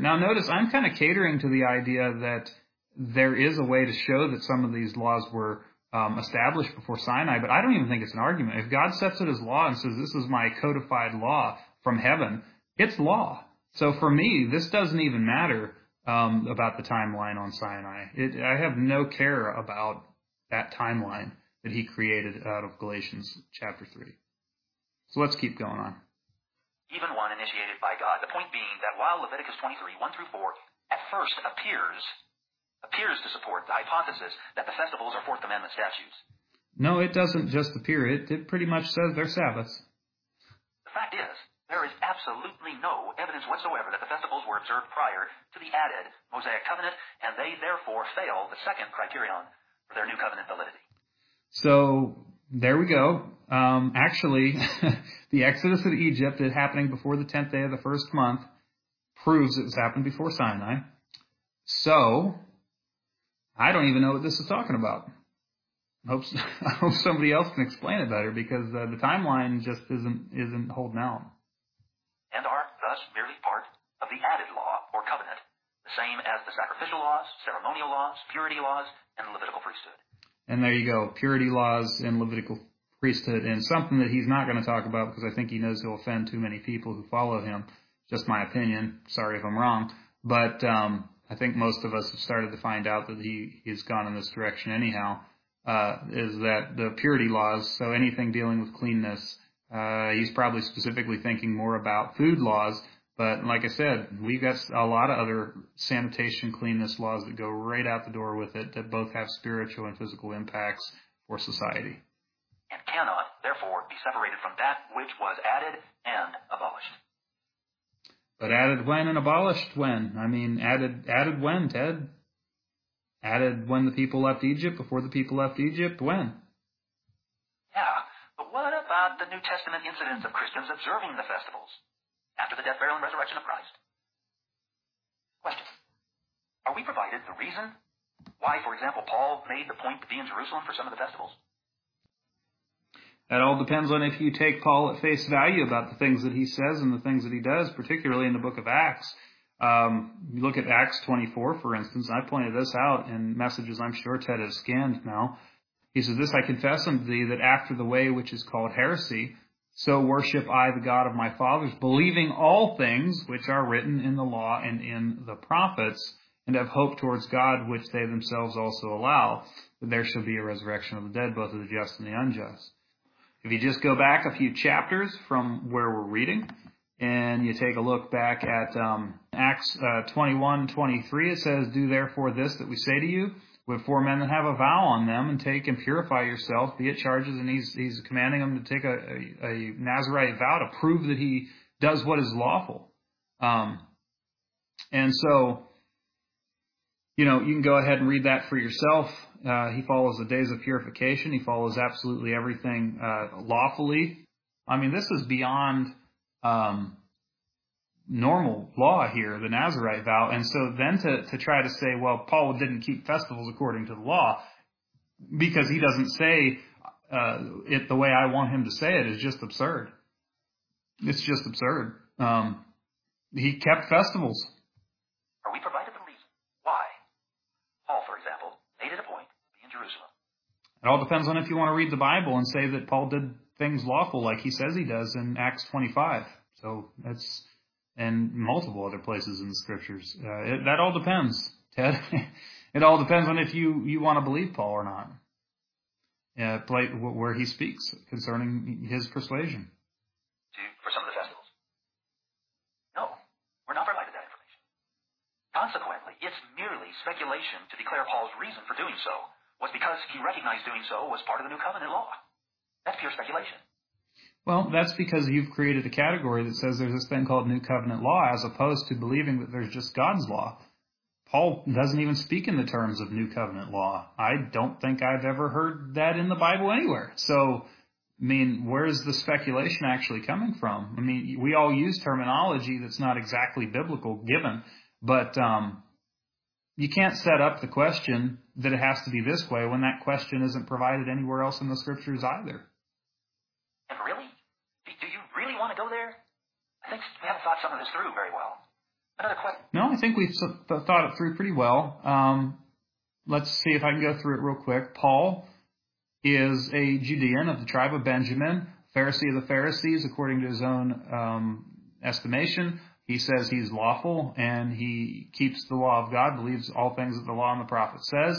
Now notice, I'm kind of catering to the idea that there is a way to show that some of these laws were established before Sinai, but I don't even think it's an argument. If God sets it as law and says, this is my codified law from heaven, it's law. So for me, this doesn't even matter about the timeline on Sinai. I have no care about that timeline that he created out of Galatians chapter 3. So let's keep going on. Even one initiated by God. The point being that while Leviticus 23, 1 through 4, at first appears to support the hypothesis that the festivals are Fourth Amendment statutes. No, it doesn't just appear. It pretty much says they're Sabbaths. The fact is, there is absolutely no evidence whatsoever that the festivals were observed prior to the added Mosaic covenant, and they therefore fail the second criterion for their new covenant validity. So there we go. Actually, the Exodus of Egypt is happening before the 10th day of the first month proves it was happened before Sinai. So I don't even know what this is talking about. I hope somebody else can explain it better, because the timeline just isn't holding out. And are thus merely part of the added law or covenant, the same as the sacrificial laws, ceremonial laws, purity laws, and the Levitical priesthood. And there you go, purity laws and Levitical priesthood, and something that he's not going to talk about because I think he knows he'll offend too many people who follow him. Just my opinion. Sorry if I'm wrong. But I think most of us have started to find out that he's gone in this direction anyhow, is that the purity laws, so anything dealing with cleanness, he's probably specifically thinking more about food laws. But like I said, we've got a lot of other sanitation, cleanness laws that go right out the door with it that both have spiritual and physical impacts for society. And cannot, therefore, be separated from that which was added and abolished. But added when and abolished when? I mean, added when, Ted? Added when the people left Egypt, before the people left Egypt? When? Yeah, but what about the New Testament incidents of Christians observing the festivals after the death, burial, and resurrection of Christ? Question. Are we provided the reason why, for example, Paul made the point to be in Jerusalem for some of the festivals? That all depends on if you take Paul at face value about the things that he says and the things that he does, particularly in the book of Acts. You look at Acts 24, for instance, and I pointed this out in messages I'm sure Ted has scanned now. He says, "This I confess unto thee, that after the way which is called heresy, so worship I the God of my fathers, believing all things which are written in the law and in the prophets, and have hope towards God, which they themselves also allow, that there shall be a resurrection of the dead, both of the just and the unjust." If you just go back a few chapters from where we're reading, and you take a look back at Acts 21:23, it says, "Do therefore this that we say to you, with 4 men that have a vow on them, and take and purify yourself, be it charges," and he's commanding them to take a Nazirite vow to prove that he does what is lawful. And so, you can go ahead and read that for yourself. He follows the days of purification. He follows absolutely everything lawfully. I mean, this is beyond normal law here, the Nazirite vow. And so then to try to say, well, Paul didn't keep festivals according to the law because he doesn't say it the way I want him to say it is just absurd. It's just absurd. He kept festivals. Are we provided the reason why Paul, for example, made it a point to be in Jerusalem? It all depends on if you want to read the Bible and say that Paul did things lawful like he says he does in Acts 25. So that's, and multiple other places in the scriptures. That all depends, Ted. It all depends on if you want to believe Paul or not. Where he speaks concerning his persuasion. For some of the festivals. No, we're not provided that information. Consequently, it's merely speculation to declare Paul's reason for doing so was because he recognized doing so was part of the new covenant law. That's pure speculation. Well, that's because you've created a category that says there's this thing called New Covenant law, as opposed to believing that there's just God's law. Paul doesn't even speak in the terms of New Covenant law. I don't think I've ever heard that in the Bible anywhere. So, I mean, where's the speculation actually coming from? I mean, we all use terminology that's not exactly biblical given, but you can't set up the question that it has to be this way when that question isn't provided anywhere else in the scriptures either. And really? Do you really want to go there? I think we haven't thought some of this through very well. Another question. No, I think we've thought it through pretty well. Let's see if I can go through it real quick. Paul is a Judean of the tribe of Benjamin, Pharisee of the Pharisees, according to his own estimation. He says he's lawful and he keeps the law of God, believes all things that the law and the prophet says.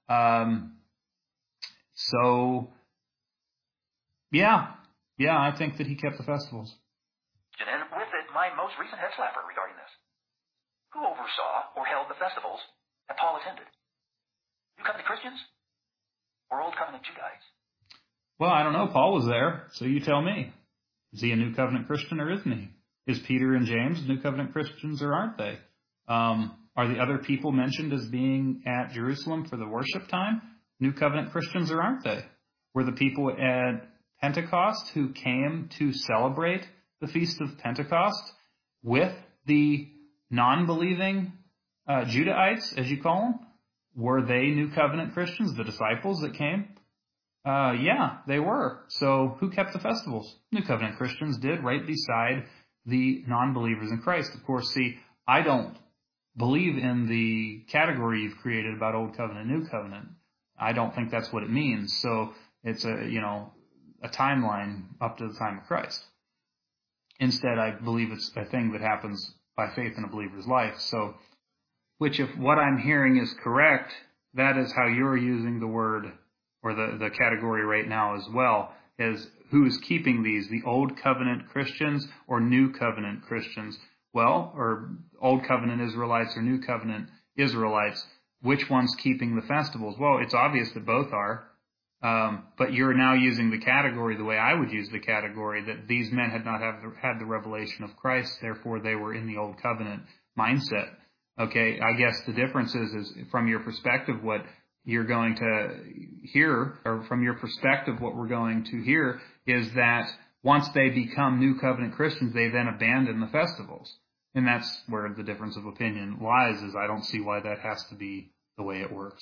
I think that he kept the festivals. And with it, my most recent head slapper regarding this. Who oversaw or held the festivals that Paul attended? New Covenant Christians or Old Covenant Judahites? Well, I don't know. Paul was there, so you tell me. Is he a New Covenant Christian or isn't he? Is Peter and James New Covenant Christians or aren't they? Are the other people mentioned as being at Jerusalem for the worship time New Covenant Christians or aren't they? Were the people at Pentecost who came to celebrate the Feast of Pentecost with the non-believing Judahites, as you call them, were they New Covenant Christians, the disciples that came? Yeah, they were. So who kept the festivals? New Covenant Christians did, right beside the non-believers in Christ. Of course, see, I don't believe in the category you've created about Old Covenant, New Covenant. I don't think that's what it means. So it's a timeline up to the time of Christ. Instead, I believe it's a thing that happens by faith in a believer's life. So, which if what I'm hearing is correct, that is how you're using the word or the category right now as well, is who's keeping these, the Old Covenant Christians or New Covenant Christians? Well, or Old Covenant Israelites or New Covenant Israelites, which one's keeping the festivals? Well, it's obvious that both are. But you're now using the category the way I would use the category, that these men had not had the revelation of Christ, therefore they were in the Old Covenant mindset. Okay, I guess the difference is from your perspective what you're going to hear, or from your perspective what we're going to hear, is that once they become New Covenant Christians, they then abandon the festivals. And that's where the difference of opinion lies, is I don't see why that has to be the way it works.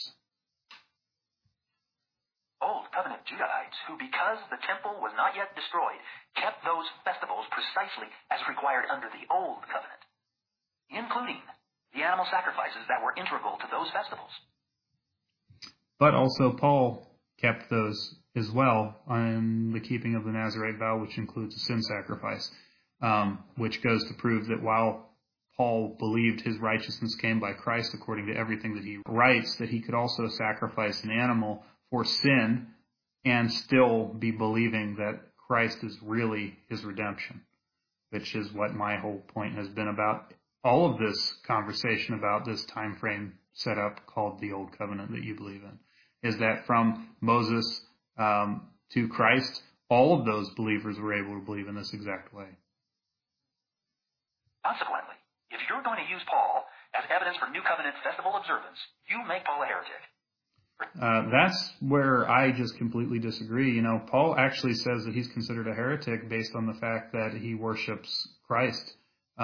Old Covenant Judahites, who, because the temple was not yet destroyed, kept those festivals precisely as required under the Old Covenant, including the animal sacrifices that were integral to those festivals. But also Paul kept those as well in the keeping of the Nazirite vow, which includes a sin sacrifice, which goes to prove that while Paul believed his righteousness came by Christ according to everything that he writes, that he could also sacrifice an animal for sin and still be believing that Christ is really his redemption, which is what my whole point has been about all of this conversation about this time frame set up called the Old Covenant that you believe in, is that from Moses to Christ, all of those believers were able to believe in this exact way. Consequently, if you're going to use Paul as evidence for New Covenant festival observance, you make Paul a heretic. That's where I just completely disagree. Paul actually says that he's considered a heretic based on the fact that he worships Christ,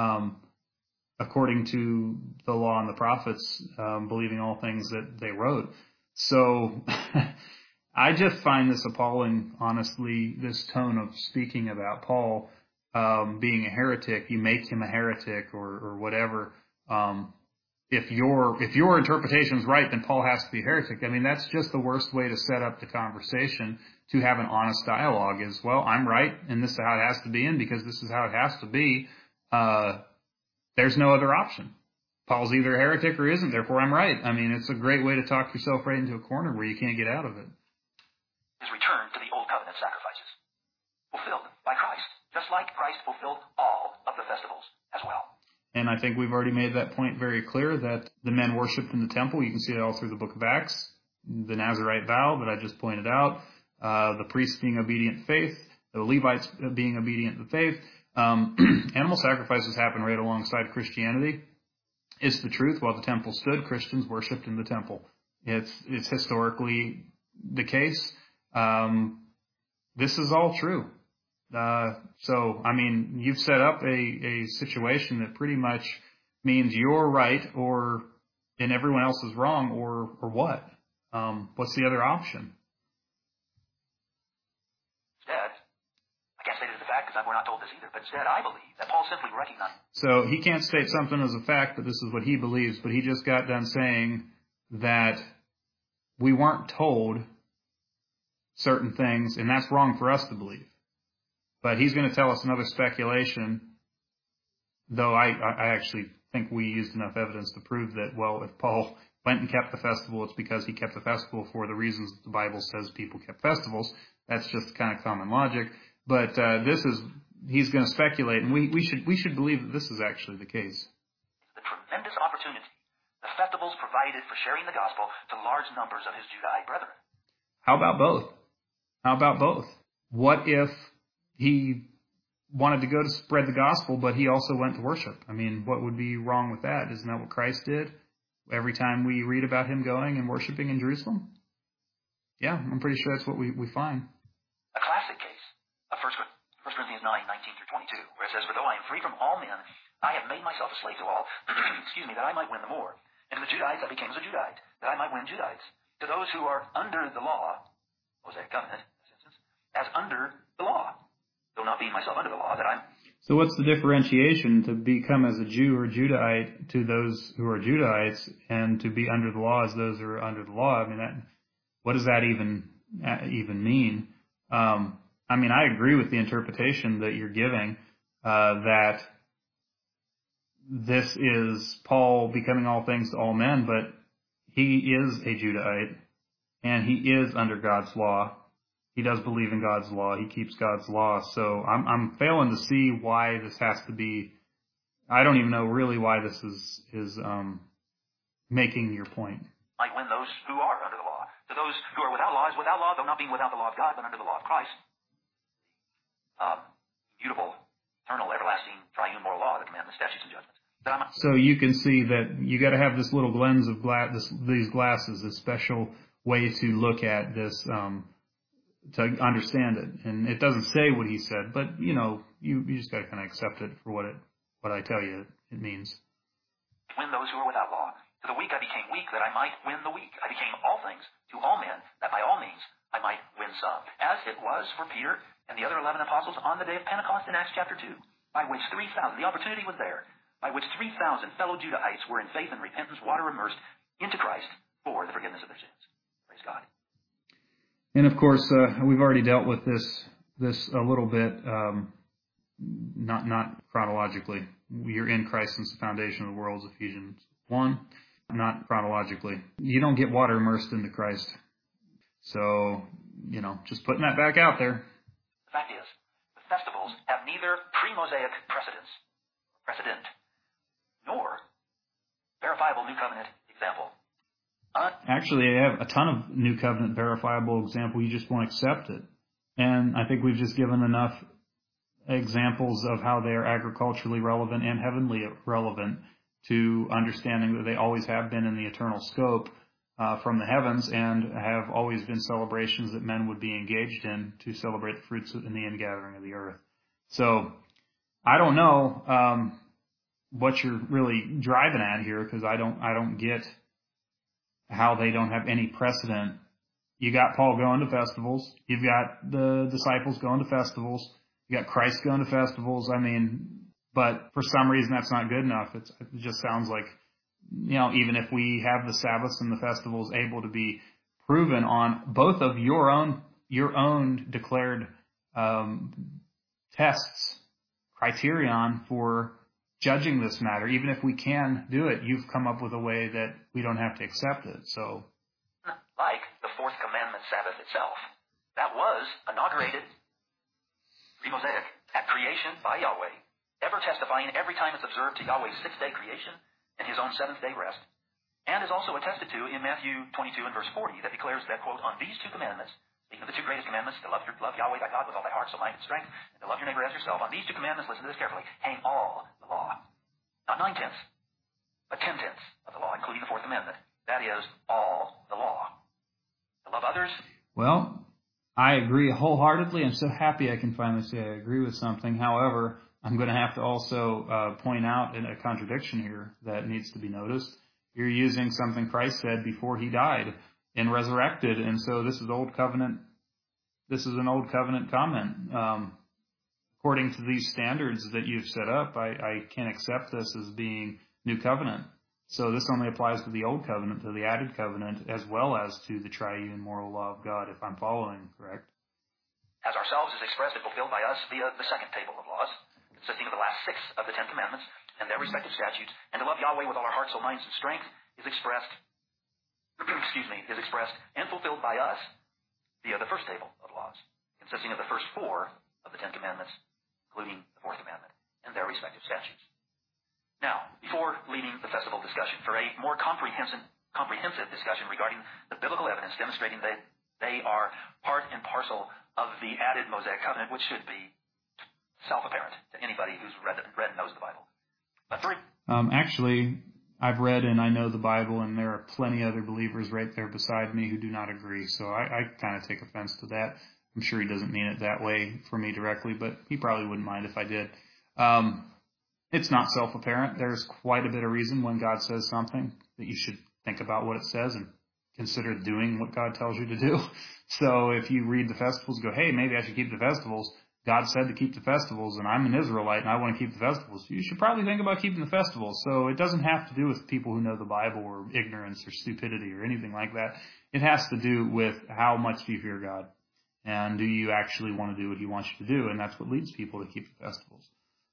according to the law and the prophets, believing all things that they wrote. So I just find this appalling, honestly, this tone of speaking about Paul being a heretic. You make him a heretic or whatever. If your interpretation is right, then Paul has to be a heretic. I mean, that's just the worst way to set up the conversation, to have an honest dialogue, is, well, I'm right, and this is how it has to be, and because this is how it has to be, there's no other option. Paul's either a heretic or isn't, therefore I'm right. I mean, it's a great way to talk yourself right into a corner where you can't get out of it. His return to the Old Covenant sacrifices, fulfilled by Christ, just like Christ fulfilled all of the festivals as well. And I think we've already made that point very clear, that the men worshipped in the temple. You can see it all through the book of Acts. The Nazirite vow that I just pointed out, the priests being obedient to faith, the Levites being obedient to faith. Animal sacrifices happen right alongside Christianity. It's the truth. While the temple stood, Christians worshipped in the temple. It's historically the case. This is all true. So, I mean, you've set up a situation that pretty much means you're right and everyone else is wrong, or what? What's the other option? Instead, I can't say this is a fact because we're not told this either, but but instead I believe that Paul simply recognized. So he can't state something as a fact that this is what he believes, but he just got done saying that we weren't told certain things, and that's wrong for us to believe. But he's going to tell us another speculation, though I actually think we used enough evidence to prove that, well, if Paul went and kept the festival, it's because he kept the festival for the reasons that the Bible says people kept festivals. That's just kind of common logic. But he's going to speculate, and we should believe that this is actually the case. The tremendous opportunity the festivals provided for sharing the gospel to large numbers of his Judahite brethren. How about both? What if he wanted to go to spread the gospel, but he also went to worship? I mean, what would be wrong with that? Isn't that what Christ did every time we read about him going and worshiping in Jerusalem? Yeah, I'm pretty sure that's what we find. A classic case of 1 Corinthians 9, 19 through 22, where it says, "For though I am free from all men, I have made myself a slave to all, that I might win the more. And to the Judahites I became as a Judahite, that I might win Judahites. To those who are under the law," Mosaic covenant, in this instance, "as under the law, though not being myself under the law, that I'm..." So what's the differentiation to become as a Jew or Judahite to those who are Judahites, and to be under the law as those who are under the law? I mean, what does that even mean? I mean, I agree with the interpretation that you're giving, that this is Paul becoming all things to all men, but he is a Judahite, and he is under God's law. He does believe in God's law. He keeps God's law. So I'm failing to see why this has to be. I don't even know really why this is making your point. "Might win those who are under the law. To those who are without law is without law, though not being without the law of God, but under the law of Christ." Immutable, eternal, everlasting, triune moral law, the commandments, statutes, and judgments. So you can see that you got to have this little lens of these glasses, a special way to look at this, to understand it. And it doesn't say what he said, but you just got to kind of accept it for what I tell you it means. "Win those who are without law. To the weak I became weak, that I might win the weak. I became all things to all men, that by all means I might win some. As it was for Peter and the other 11 apostles on the day of Pentecost in Acts chapter 2, by which 3,000, the opportunity was there, by which 3,000 fellow Judahites were in faith and repentance water immersed into Christ for the forgiveness of their sins." Praise God. And of course, we've already dealt with this a little bit, not chronologically. You're in Christ since the foundation of the world, Ephesians 1. Not chronologically. You don't get water immersed into Christ. So, just putting that back out there. The fact is, the festivals have neither pre-Mosaic precedent, nor verifiable New Covenant example. Actually, I have a ton of New Covenant verifiable example. You just won't accept it. And I think we've just given enough examples of how they are agriculturally relevant and heavenly relevant to understanding that they always have been in the eternal scope from the heavens, and have always been celebrations that men would be engaged in to celebrate the fruits in the ingathering of the earth. So I don't know what you're really driving at here, because I don't get how they don't have any precedent. You got Paul going to festivals. You've got the disciples going to festivals. You got Christ going to festivals. I mean, but for some reason that's not good enough. It just sounds like, even if we have the Sabbaths and the festivals able to be proven on both of your own declared tests, criterion for judging this matter, even if we can do it, you've come up with a way that we don't have to accept it. So, like the fourth commandment Sabbath itself, that was inaugurated pre-Mosaic at creation by Yahweh, ever testifying every time it's observed to Yahweh's sixth-day creation and his own seventh-day rest, and is also attested to in Matthew 22 and verse 40 that declares that, quote, "On these two commandments," speaking of the two greatest commandments, to love Yahweh thy God with all thy heart, soul, mind, and strength, and to love your neighbor as yourself, "On these two commandments," listen to this carefully, "hang all the law." Not 9/10, but 10/10 of the law, including the fourth commandment. That is, all the law. To love others. Well, I agree wholeheartedly. I'm so happy I can finally say I agree with something. However, I'm going to have to also point out a contradiction here that needs to be noticed. You're using something Christ said before he died and resurrected, and so this is Old Covenant. This is an Old Covenant comment. according to these standards that you've set up, I can't accept this as being New Covenant. So this only applies to the Old Covenant, to the added covenant, as well as to the triune moral law of God, if I'm following correct. As ourselves is expressed and fulfilled by us via the second table of laws, consisting of the last 6 of the 10 commandments and their respective statutes, and to love Yahweh with all our hearts, soul, minds, and strength is expressed, and fulfilled by us via the first table of laws, consisting of the first 4 of the 10 commandments, including the 4th commandment, and their respective statutes. Now, before leading the festival discussion, for a more comprehensive discussion regarding the biblical evidence demonstrating that they are part and parcel of the added Mosaic covenant, which should be self-apparent to anybody who's read and knows the Bible. But actually, I've read and I know the Bible, and there are plenty other believers right there beside me who do not agree. So I kind of take offense to that. I'm sure he doesn't mean it that way for me directly, but he probably wouldn't mind if I did. It's not self-apparent. There's quite a bit of reason when God says something that you should think about what it says and consider doing what God tells you to do. So if you read the festivals, go, hey, maybe I should keep the festivals. God said to keep the festivals, and I'm an Israelite, and I want to keep the festivals. You should probably think about keeping the festivals. So it doesn't have to do with people who know the Bible or ignorance or stupidity or anything like that. It has to do with how much do you fear God, and do you actually want to do what he wants you to do, and that's what leads people to keep the festivals.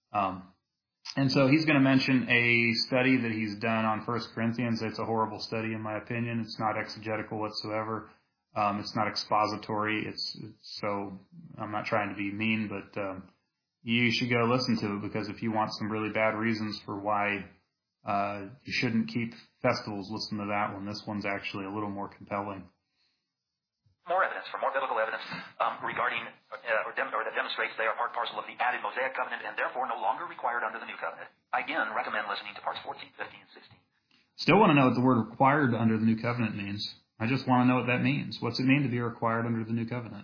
And so he's going to mention a study that he's done on 1 Corinthians. It's a horrible study, in my opinion. It's not exegetical whatsoever. It's not expository. So I'm not trying to be mean, but you should go listen to it, because if you want some really bad reasons for why you shouldn't keep festivals, listen to that one. This one's actually a little more compelling. More biblical evidence regarding or that demonstrates they are part and parcel of the added Mosaic covenant and therefore no longer required under the new covenant. I again recommend listening to parts 14, 15, and 16. Still want to know what the word required under the new covenant means. I just want to know what that means. What's it mean to be required under the new covenant?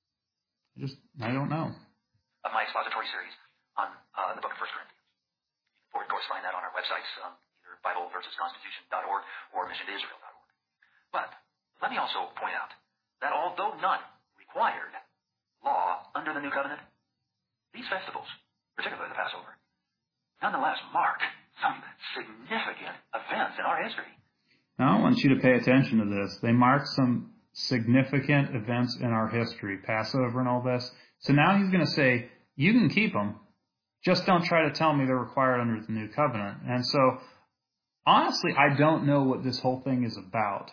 I don't know. Of my expository series on the book of 1 Corinthians. You can, of course, find that on our websites, either BibleVersusConstitution.org or MissionToIsrael.org. But let me also point out that although none required law under the new covenant, these festivals, particularly the Passover, nonetheless mark some significant events in our history. Now, I want you to pay attention to this. They mark some significant events in our history, Passover and all this. So now he's going to say, you can keep them, just don't try to tell me they're required under the new covenant. And so, honestly, I don't know what this whole thing is about.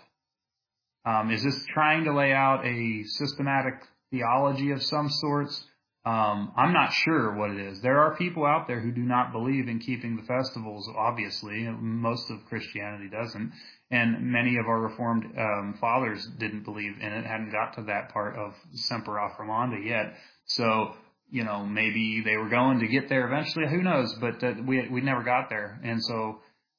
Is this trying to lay out a systematic theology of some sorts? I'm not sure what it is. There are people out there who do not believe in keeping the festivals, obviously. Most of Christianity doesn't. And many of our Reformed fathers didn't believe in it, hadn't got to that part of Semper Affirmanda yet. So, maybe they were going to get there eventually. Who knows? But we never got there. And so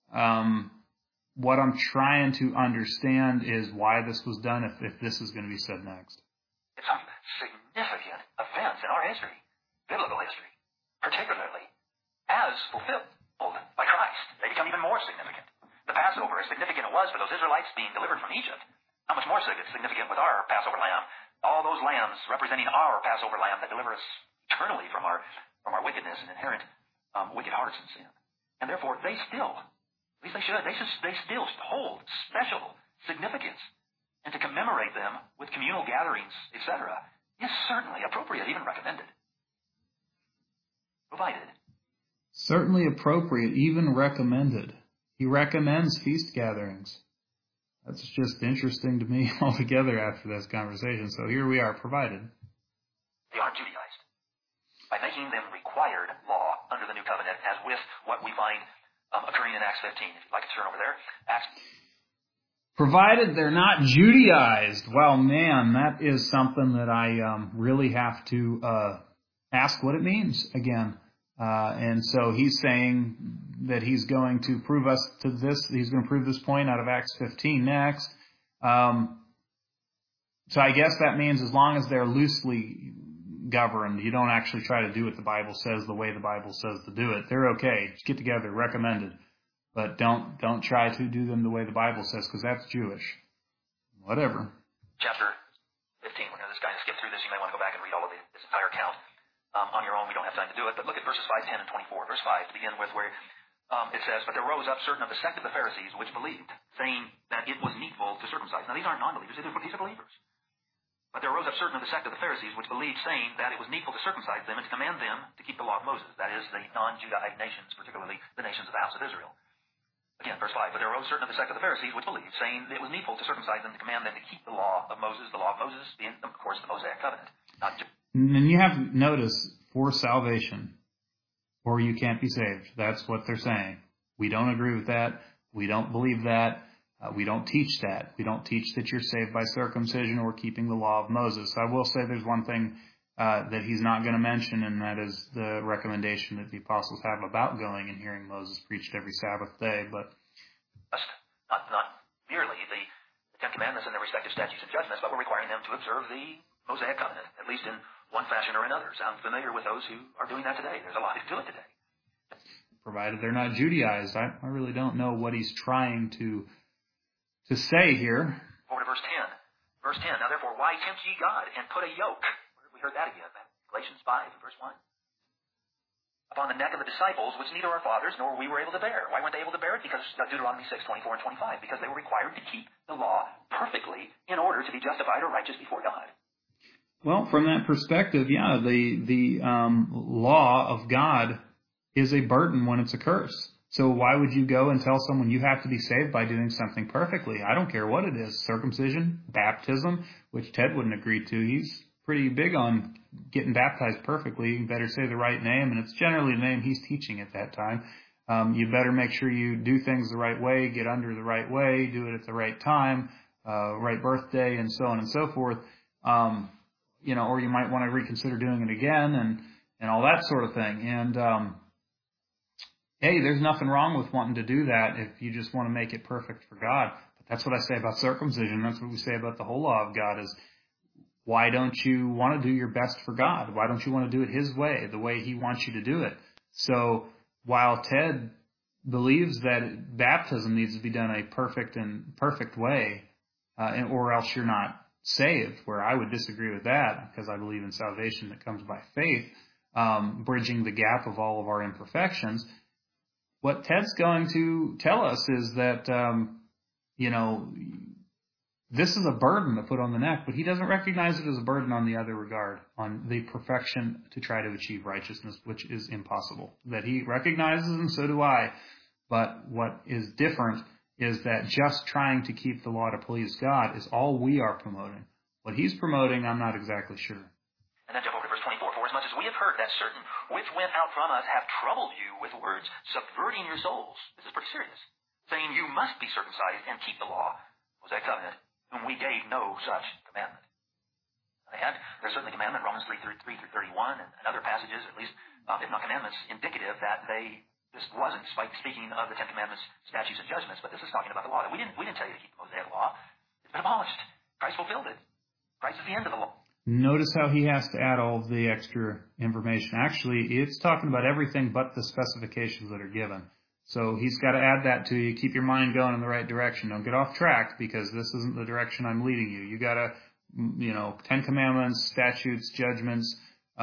what I'm trying to understand is why this was done, if this is going to be said next. It's some significant events in our history, biblical history, particularly as fulfilled by Christ. They become even more significant. The Passover, as significant it was for those Israelites being delivered from Egypt, how much more significant with our Passover lamb? All those lambs representing our Passover lamb that deliver us eternally from our wickedness and inherent wicked hearts and sin. And therefore, they still, at least they should, they still hold special significance. And to commemorate them with communal gatherings, etc., is certainly appropriate, even recommended. Provided. Certainly appropriate, even recommended. He recommends feast gatherings. That's just interesting to me altogether after this conversation. So here we are, provided. They aren't Judaized. By making them required law under the new covenant, as with what we find occurring in Acts 15. If you'd like to turn over there. Provided they're not Judaized. Well, man, that is something that I really have to ask what it means again. And so he's saying that he's going to prove us to this. He's going to prove this point out of Acts 15 next. So I guess that means as long as they're loosely governed, you don't actually try to do what the Bible says the way the Bible says to do it. They're okay. Just get together, recommended. But don't try to do them the way the Bible says, because that's Jewish. Whatever. Chapter 15. We're going to just kind of skip through this. You may want to go back and read all of this entire account. on your own. We don't have time to do it, but look at verses 5, 10, and 24. Verse 5 to begin with, where it says, "But there rose up certain of the sect of the Pharisees which believed, saying that it was needful to circumcise." Now these aren't non-believers, these are believers. "But there rose up certain of the sect of the Pharisees which believed, saying that it was needful to circumcise them and to command them to keep the law of Moses." That is, the non-Judahite nations, particularly the nations of the house of Israel. Again, verse 5, "But there arose certain of the sect of the Pharisees which believed, saying that it was needful to circumcise them, to command them to keep the law of Moses." The law of Moses being, of course, the Mosaic covenant. And you have to notice, for salvation, or you can't be saved. That's what they're saying. We don't agree with that. We don't believe that. We don't teach that. We don't teach that you're saved by circumcision or keeping the law of Moses. I will say there's one thing that he's not going to mention, and that is the recommendation that the apostles have about going and hearing Moses preached every Sabbath day. But not merely the Ten Commandments and their respective statutes and judgments, but we're requiring them to observe the Mosaic covenant, at least in one fashion or another. Sound familiar with those who are doing that today? There's a lot who do it today. Provided they're not Judaized. I really don't know what he's trying to say here. Over to verse 10. Verse 10, "Now therefore, why tempt ye God, and put a yoke?" Where have we heard that again? Galatians 5, verse 1. "Upon the neck of the disciples, which neither our fathers nor we were able to bear." Why weren't they able to bear it? Because Deuteronomy 6, 24 and 25. Because they were required to keep the law perfectly in order to be justified or righteous before God. Well, from that perspective, yeah, the law of God is a burden when it's a curse. So why would you go and tell someone you have to be saved by doing something perfectly? I don't care what it is. Circumcision, baptism, which Ted wouldn't agree to. He's pretty big on getting baptized perfectly. You better say the right name, and it's generally the name he's teaching at that time. You better make sure you do things the right way, get under the right way, do it at the right time, right birthday, and so on and so forth. Or you might want to reconsider doing it again, and all that sort of thing. And hey, there's nothing wrong with wanting to do that if you just want to make it perfect for God. But that's what I say about circumcision. That's what we say about the whole law of God is, why don't you want to do your best for God? Why don't you want to do it His way, the way He wants you to do it? So while Ted believes that baptism needs to be done a perfect way, or else you're not saved, where I would disagree with that, because I believe in salvation that comes by faith, bridging the gap of all of our imperfections. What Ted's going to tell us is that, this is a burden to put on the neck, but he doesn't recognize it as a burden on the other regard, on the perfection to try to achieve righteousness, which is impossible. That he recognizes, and so do I. But what is different is that just trying to keep the law to please God is all we are promoting. What he's promoting, I'm not exactly sure. And then jump over to verse 24. "For as much as we have heard that certain which went out from us have troubled you with words, subverting your souls." This is pretty serious. "Saying you must be circumcised and keep the law, Mosaic covenant, whom we gave no such commandment." And there's certainly commandment, Romans 3 through 31, and other passages, at least, if not commandments, indicative that this wasn't speaking of the Ten Commandments, statutes, and judgments, but this is talking about the law. That we didn't tell you to keep the Mosaic law. It's been abolished. Christ fulfilled it. Christ is the end of the law. Notice how he has to add all of the extra information. Actually, it's talking about everything but the specifications that are given. So he's got to add that to you. Keep your mind going in the right direction. Don't get off track, because this isn't the direction I'm leading you. You got to, Ten Commandments, statutes, judgments.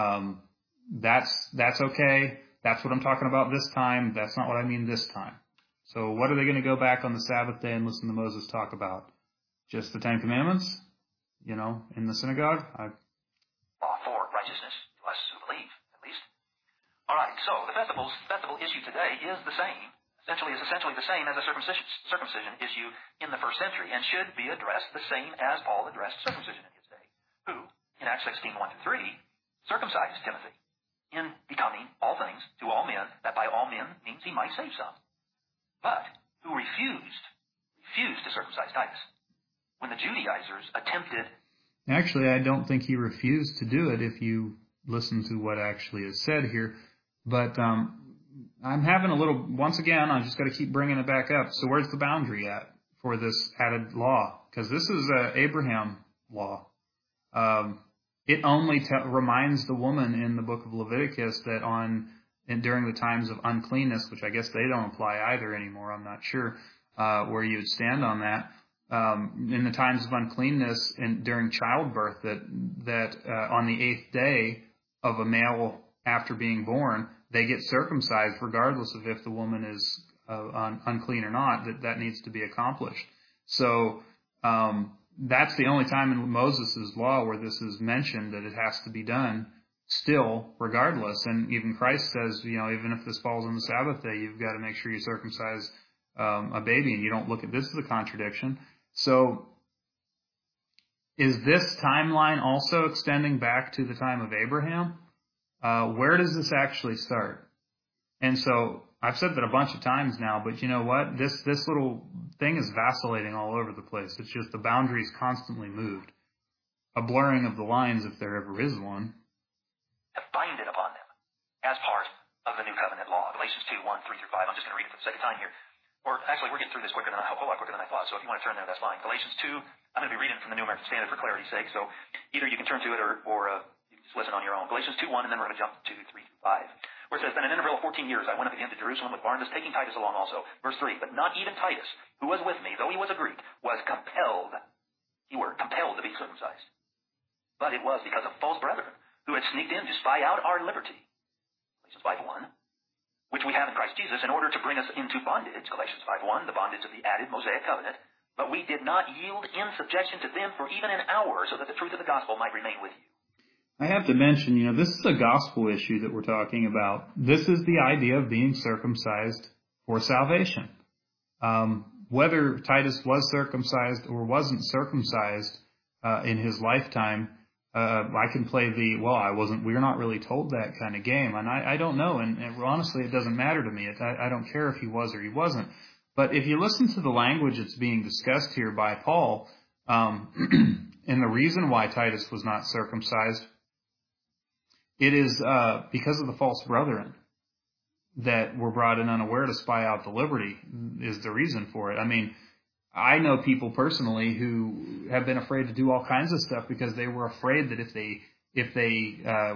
That's okay. That's what I'm talking about this time. That's not what I mean this time. So what are they going to go back on the Sabbath day and listen to Moses talk about? Just the Ten Commandments? In the synagogue? Law for righteousness to us who believe, at least. All right, so the festival issue today is the same, essentially the same as the circumcision issue in the first century, and should be addressed the same as Paul addressed circumcision in his day, who, in Acts 16, 1-3, circumcised Timothy in becoming all things to all men, that by all men means he might save some, but who refused to circumcise Titus. When the Judaizers attempted... Actually, I don't think he refused to do it if you listen to what actually is said here. But I'm having a little... Once again, I just got to keep bringing it back up. So where's the boundary at for this added law? Because this is Abraham law. It only reminds the woman in the book of Leviticus that during the times of uncleanness, which I guess they don't apply either anymore, I'm not sure where you would stand on that. In the times of uncleanness and during childbirth, that on the 8th day of a male after being born, they get circumcised regardless of if the woman is unclean or not. That needs to be accomplished. So that's the only time in Moses' law where this is mentioned, that it has to be done still regardless. And even Christ says, even if this falls on the Sabbath day, you've got to make sure you circumcise a baby, and you don't look at this as a contradiction. So is this timeline also extending back to the time of Abraham? Where does this actually start? And so I've said that a bunch of times now, but you know what? This little thing is vacillating all over the place. It's just the boundaries constantly moved. A blurring of the lines, if there ever is one. Have binded upon them as part of the new covenant law. Galatians 2, 1, 3 through 5. I'm just going to read it for the sake of time here. Or actually, we're getting through this a whole lot quicker than I thought. So if you want to turn there, that's fine. Galatians 2, I'm going to be reading from the New American Standard for clarity's sake. So either you can turn to it or you can just listen on your own. Galatians 2, 1, and then we're going to jump to 3 through 5. Where it says, Then an interval of 14 years I went up again to Jerusalem with Barnabas, taking Titus along also. Verse 3, But not even Titus, who was with me, though he was a Greek, was compelled, keyword, compelled to be circumcised. But it was because of false brethren who had sneaked in to spy out our liberty. Galatians 5:1. Which we have in Christ Jesus in order to bring us into bondage. Galatians 5:1, the bondage of the added Mosaic covenant. But we did not yield in subjection to them for even an hour, so that the truth of the gospel might remain with you. I have to mention, this is a gospel issue that we're talking about. This is the idea of being circumcised for salvation. Whether Titus was circumcised or wasn't circumcised in his lifetime, I can play we're not really told that kind of game. And I don't know. And honestly, it doesn't matter to me. I don't care if he was or he wasn't. But if you listen to the language that's being discussed here by Paul, and the reason why Titus was not circumcised, it is because of the false brethren that were brought in unaware to spy out the liberty is the reason for it. I mean, I know people personally who have been afraid to do all kinds of stuff because they were afraid that if they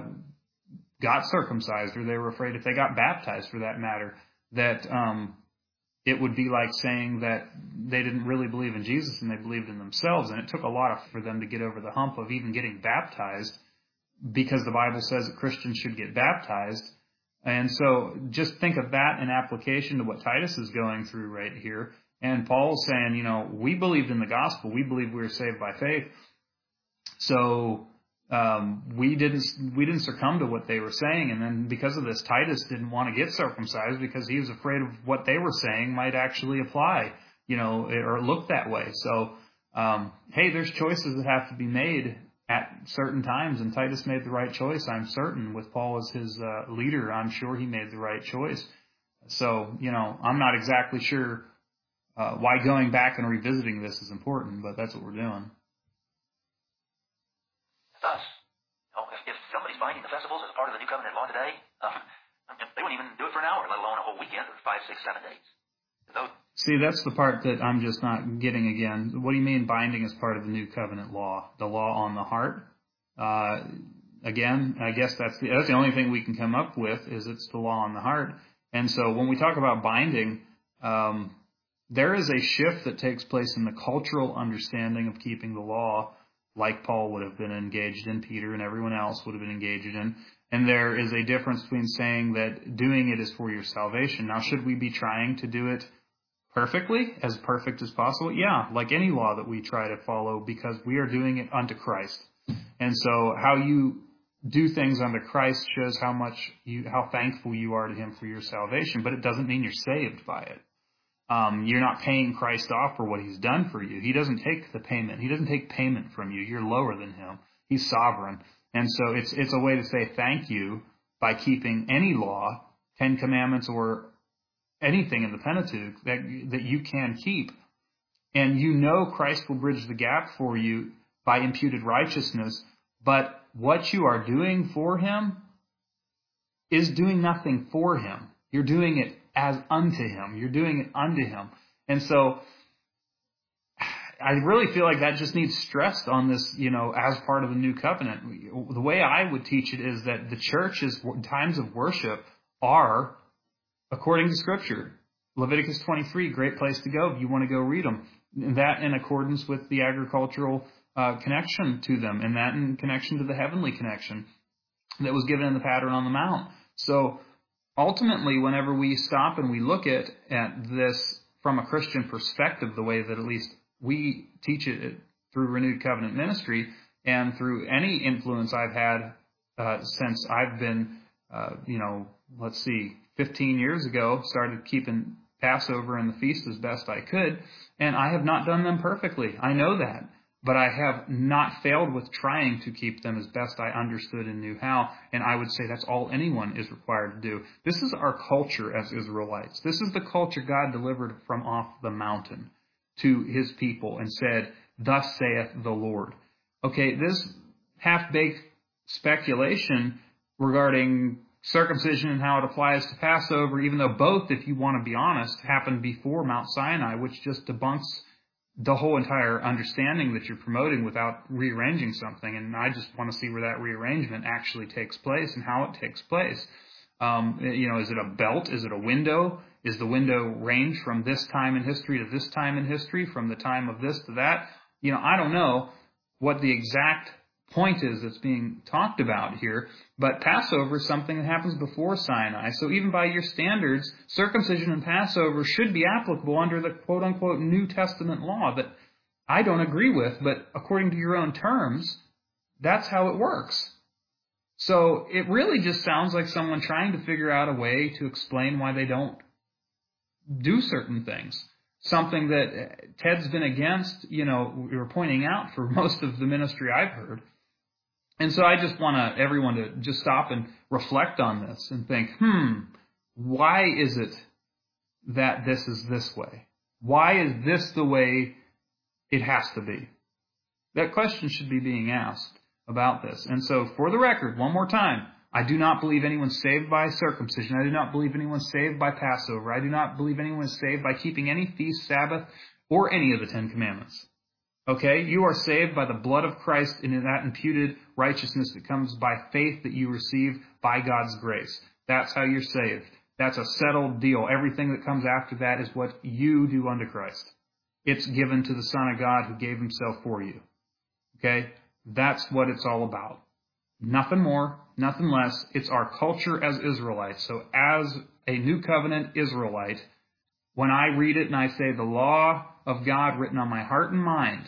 got circumcised, or they were afraid if they got baptized for that matter, that it would be like saying that they didn't really believe in Jesus and they believed in themselves. And it took a lot for them to get over the hump of even getting baptized, because the Bible says that Christians should get baptized. And so just think of that in application to what Titus is going through right here. And Paul's saying, we believed in the gospel. We believe we were saved by faith. So we didn't succumb to what they were saying. And then because of this, Titus didn't want to get circumcised because he was afraid of what they were saying might actually apply, or look that way. So, hey, there's choices that have to be made at certain times. And Titus made the right choice, I'm certain. With Paul as his leader, I'm sure he made the right choice. So, I'm not exactly sure why going back and revisiting this is important, but that's what we're doing. Thus, if somebody's binding the festivals as a part of the new covenant law today, they wouldn't even do it for an hour, let alone a whole weekend or 5, 6, 7 days. See, that's the part that I'm just not getting again. What do you mean binding as part of the new covenant law? The law on the heart? Again, I guess that's the only thing we can come up with, is it's the law on the heart. And so when we talk about binding, there is a shift that takes place in the cultural understanding of keeping the law, like Paul would have been engaged in, Peter and everyone else would have been engaged in. And there is a difference between saying that doing it is for your salvation. Now, should we be trying to do it perfectly, as perfect as possible? Yeah, like any law that we try to follow, because we are doing it unto Christ. And so how you do things unto Christ shows how thankful you are to Him for your salvation, but it doesn't mean you're saved by it. You're not paying Christ off for what He's done for you. He doesn't take the payment. He doesn't take payment from you. You're lower than Him. He's sovereign. And so it's a way to say thank you by keeping any law, 10 Commandments or anything in the Pentateuch that you can keep. And Christ will bridge the gap for you by imputed righteousness. But what you are doing for Him is doing nothing for Him. You're doing it as unto Him. You're doing it unto Him. And so I really feel like that just needs stressed on this, as part of the new covenant. The way I would teach it is that the church's times of worship are according to Scripture. Leviticus 23, great place to go if you want to go read them. That in accordance with the agricultural connection to them, and that in connection to the heavenly connection. that was given in the pattern on the Mount. So ultimately, whenever we stop and we look at this from a Christian perspective, the way that at least we teach it through Renewed Covenant Ministry and through any influence I've had since I've been, 15 years ago, started keeping Passover and the feast as best I could, and I have not done them perfectly. I know that. But I have not failed with trying to keep them as best I understood and knew how, and I would say that's all anyone is required to do. This is our culture as Israelites. This is the culture God delivered from off the mountain to his people and said, "Thus saith the Lord." Okay, this half-baked speculation regarding circumcision and how it applies to Passover, even though both, if you want to be honest, happened before Mount Sinai, which just debunks the whole entire understanding that you're promoting without rearranging something. And I just want to see where that rearrangement actually takes place and how it takes place. Is it a belt? Is it a window? Is the window range from this time in history to this time in history, from the time of this to that? I don't know what the exact point is that's being talked about here, but Passover is something that happens before Sinai. So even by your standards, circumcision and Passover should be applicable under the quote-unquote New Testament law that I don't agree with, but according to your own terms, that's how it works. So it really just sounds like someone trying to figure out a way to explain why they don't do certain things. Something that Ted's been against, we were pointing out for most of the ministry I've heard. And so I just want everyone to just stop and reflect on this and think, why is it that this is this way? Why is this the way it has to be? That question should be being asked about this. And so for the record, one more time, I do not believe anyone's saved by circumcision. I do not believe anyone's saved by Passover. I do not believe anyone is saved by keeping any feast, Sabbath, or any of the Ten Commandments. Okay? You are saved by the blood of Christ and in that imputed righteousness that comes by faith that you receive by God's grace. That's how you're saved. That's a settled deal. Everything that comes after that is what you do unto Christ. It's given to the Son of God who gave himself for you. Okay? That's what it's all about. Nothing more, nothing less. It's our culture as Israelites. So as a New Covenant Israelite, when I read it and I say the law of God written on my heart and mind,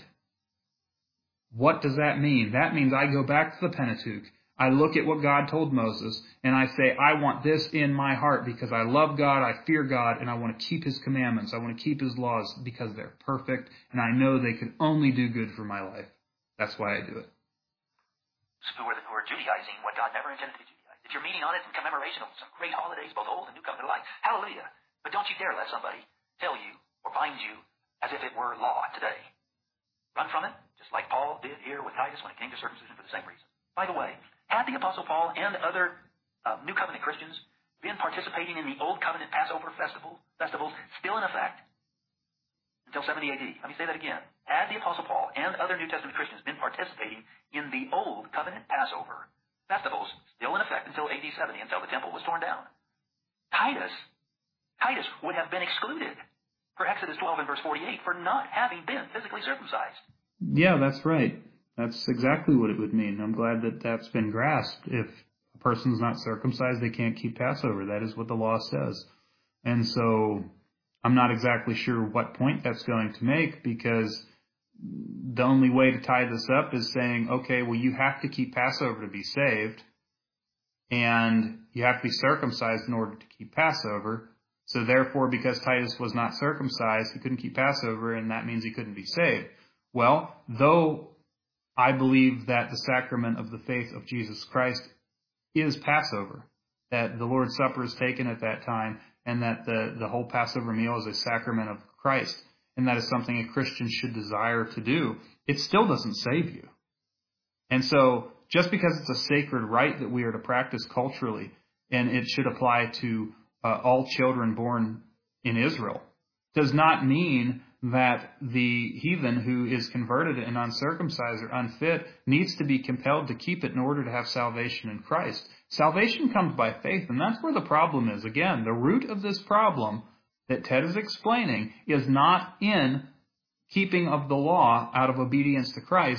what does that mean? That means I go back to the Pentateuch. I look at what God told Moses and I say, I want this in my heart because I love God, I fear God, and I want to keep his commandments. I want to keep his laws because they're perfect and I know they can only do good for my life. That's why I do it. Who are Judaizing what God never intended to be Judaized. If you're meeting on it in commemoration of some great holidays, both Old and New Covenant alike, hallelujah. But don't you dare let somebody tell you or bind you as if it were law today. Run from it, just like Paul did here with Titus when it came to circumcision for the same reason. By the way, had the Apostle Paul and other New Covenant Christians been participating in the Old Covenant Passover festivals still in effect until 70 AD? Let me say that again. Had the Apostle Paul and other New Testament Christians been participating in the Old Covenant Passover festivals still in effect until AD 70, until the temple was torn down, Titus would have been excluded for Exodus 12 and verse 48 for not having been physically circumcised. Yeah, that's right. That's exactly what it would mean. I'm glad that that's been grasped. If a person's not circumcised, they can't keep Passover. That is what the law says. And so I'm not exactly sure what point that's going to make, because the only way to tie this up is saying, okay, well, you have to keep Passover to be saved, and you have to be circumcised in order to keep Passover. So therefore, because Titus was not circumcised, he couldn't keep Passover, and that means he couldn't be saved. Well, though I believe that the sacrament of the faith of Jesus Christ is Passover, that the Lord's Supper is taken at that time, and that the whole Passover meal is a sacrament of Christ, and that is something a Christian should desire to do, it still doesn't save you. And so just because it's a sacred rite that we are to practice culturally, and it should apply to all children born in Israel, does not mean that the heathen who is converted and uncircumcised or unfit needs to be compelled to keep it in order to have salvation in Christ. Salvation comes by faith, and that's where the problem is. Again, the root of this problem that Ted is explaining is not in keeping of the law out of obedience to Christ.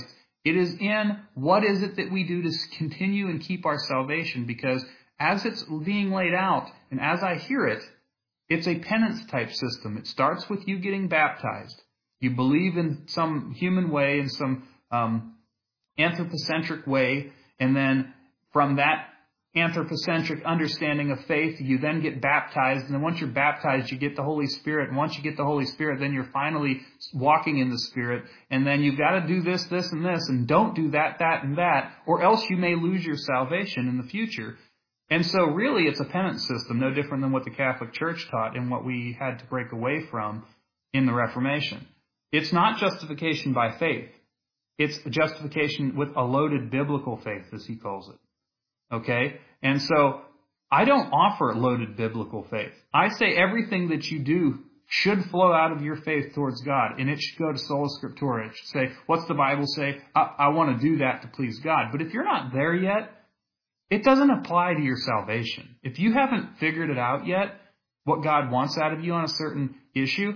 It is in what is it that we do to continue and keep our salvation, because as it's being laid out and as I hear it, it's a penance type system. It starts with you getting baptized. You believe in some human way, in some anthropocentric way, and then from that anthropocentric understanding of faith, you then get baptized, and then once you're baptized, you get the Holy Spirit, and once you get the Holy Spirit, then you're finally walking in the Spirit, and then you've got to do this, this, and this, and don't do that, that, and that, or else you may lose your salvation in the future. And so really it's a penance system, no different than what the Catholic Church taught and what we had to break away from in the Reformation. It's not justification by faith. It's justification with a loaded biblical faith, as he calls it. Okay? And so I don't offer loaded biblical faith. I say everything that you do should flow out of your faith towards God, and it should go to sola scriptura. It should say, what's the Bible say? I want to do that to please God. But if you're not there yet, it doesn't apply to your salvation. If you haven't figured it out yet, what God wants out of you on a certain issue,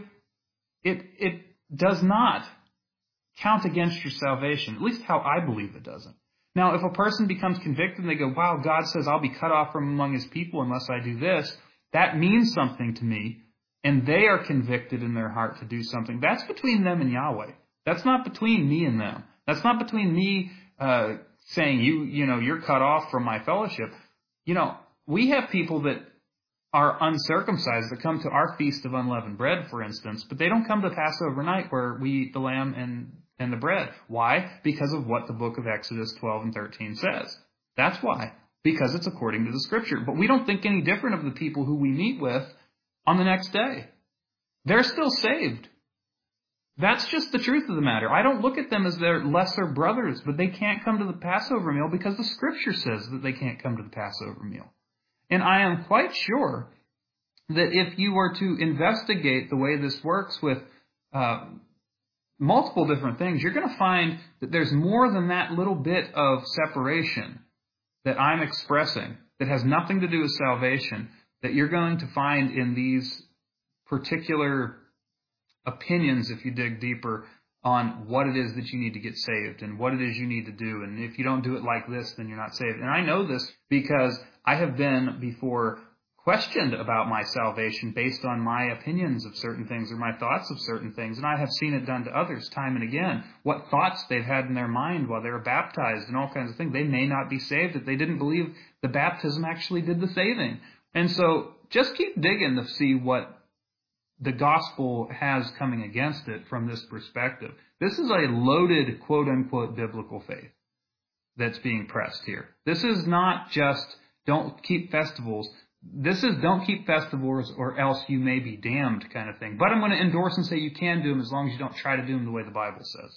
it does not count against your salvation, at least how I believe it doesn't. Now, if a person becomes convicted and they go, wow, God says I'll be cut off from among his people unless I do this, that means something to me, and they are convicted in their heart to do something. That's between them and Yahweh. That's not between me and them. That's not between me saying, you're cut off from my fellowship. We have people that are uncircumcised that come to our Feast of Unleavened Bread, for instance, but they don't come to Passover night where we eat the lamb and the bread. Why? Because of what the book of Exodus 12 and 13 says. That's why. Because it's according to the Scripture. But we don't think any different of the people who we meet with on the next day. They're still saved. That's just the truth of the matter. I don't look at them as their lesser brothers, but they can't come to the Passover meal because the Scripture says that they can't come to the Passover meal. And I am quite sure that if you were to investigate the way this works with multiple different things, you're going to find that there's more than that little bit of separation that I'm expressing that has nothing to do with salvation that you're going to find in these particular opinions, if you dig deeper, on what it is that you need to get saved and what it is you need to do. And if you don't do it like this, then you're not saved. And I know this because I have been before questioned about my salvation based on my opinions of certain things or my thoughts of certain things. And I have seen it done to others time and again. What thoughts they've had in their mind while they were baptized and all kinds of things. They may not be saved if they didn't believe the baptism actually did the saving. And so just keep digging to see what the gospel has coming against it from this perspective. This is a loaded, quote-unquote, biblical faith that's being pressed here. This is not just don't keep festivals. This is don't keep festivals or else you may be damned kind of thing. But I'm going to endorse and say you can do them as long as you don't try to do them the way the Bible says.